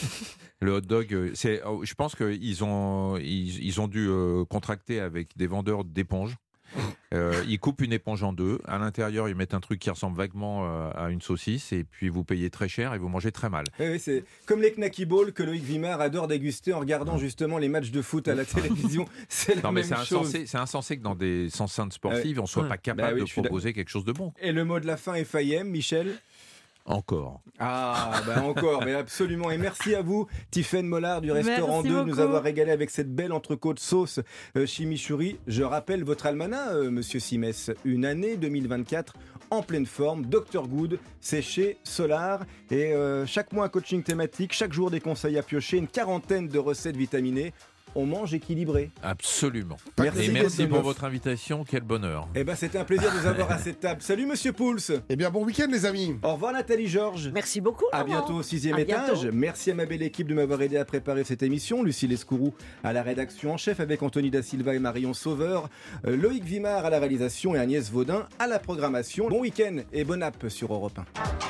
P: Le hot dog, euh, c'est, euh, je pense qu'ils ont, ils, ils ont dû euh, contracter avec des vendeurs d'éponges. Euh, ils coupent une éponge en deux. À l'intérieur, ils mettent un truc qui ressemble vaguement euh, à une saucisse. Et puis, vous payez très cher et vous mangez très mal.
E: Oui, oui, c'est comme les Knacky Balls que Loïc Vimard adore déguster en regardant justement les matchs de foot à la télévision. C'est la
P: non, mais
E: même
P: c'est
E: chose.
P: insensé, c'est insensé que dans des enceintes sportives,
E: Ouais.
P: on ne soit
E: Ouais.
P: pas capable
E: Bah oui,
P: de
E: je suis
P: proposer quelque chose de bon.
E: Et le mot de la fin est Fayem, Michel.
P: Encore.
E: Ah, bah encore, mais absolument. Et merci à vous, Tiffaine Mollard du restaurant
Q: Merci
E: deux, de nous
Q: beaucoup.
E: avoir régalé avec cette belle entrecôte sauce euh, chimichurri. Je rappelle votre almanach, euh, monsieur Simès. Une année deux mille vingt-quatre en pleine forme. docteur Good, c'est chez Solar. Et euh, chaque mois, un coaching thématique. Chaque jour, des conseils à piocher. Une quarantaine de recettes vitaminées. On mange équilibré.
P: Absolument.
E: Merci,
P: et merci
E: Gaëtan
P: pour
E: Neuf.
P: votre invitation. Quel bonheur.
E: Eh ben, c'était un plaisir de vous avoir à cette table. Salut, monsieur Pouls.
G: Eh bien, bon week-end, les amis.
E: Au revoir, Nathalie Georges.
F: Merci beaucoup.
E: À
F: Laurent.
E: bientôt au sixième
F: À
E: étage.
F: bientôt.
E: Merci à ma belle équipe de m'avoir aidé à préparer cette émission. Lucille Escourou à la rédaction en chef avec Anthony Da Silva et Marion Sauveur. Euh, Loïc Vimard à la réalisation et Agnès Vaudin à la programmation. Bon week-end et bonne app sur Europe un.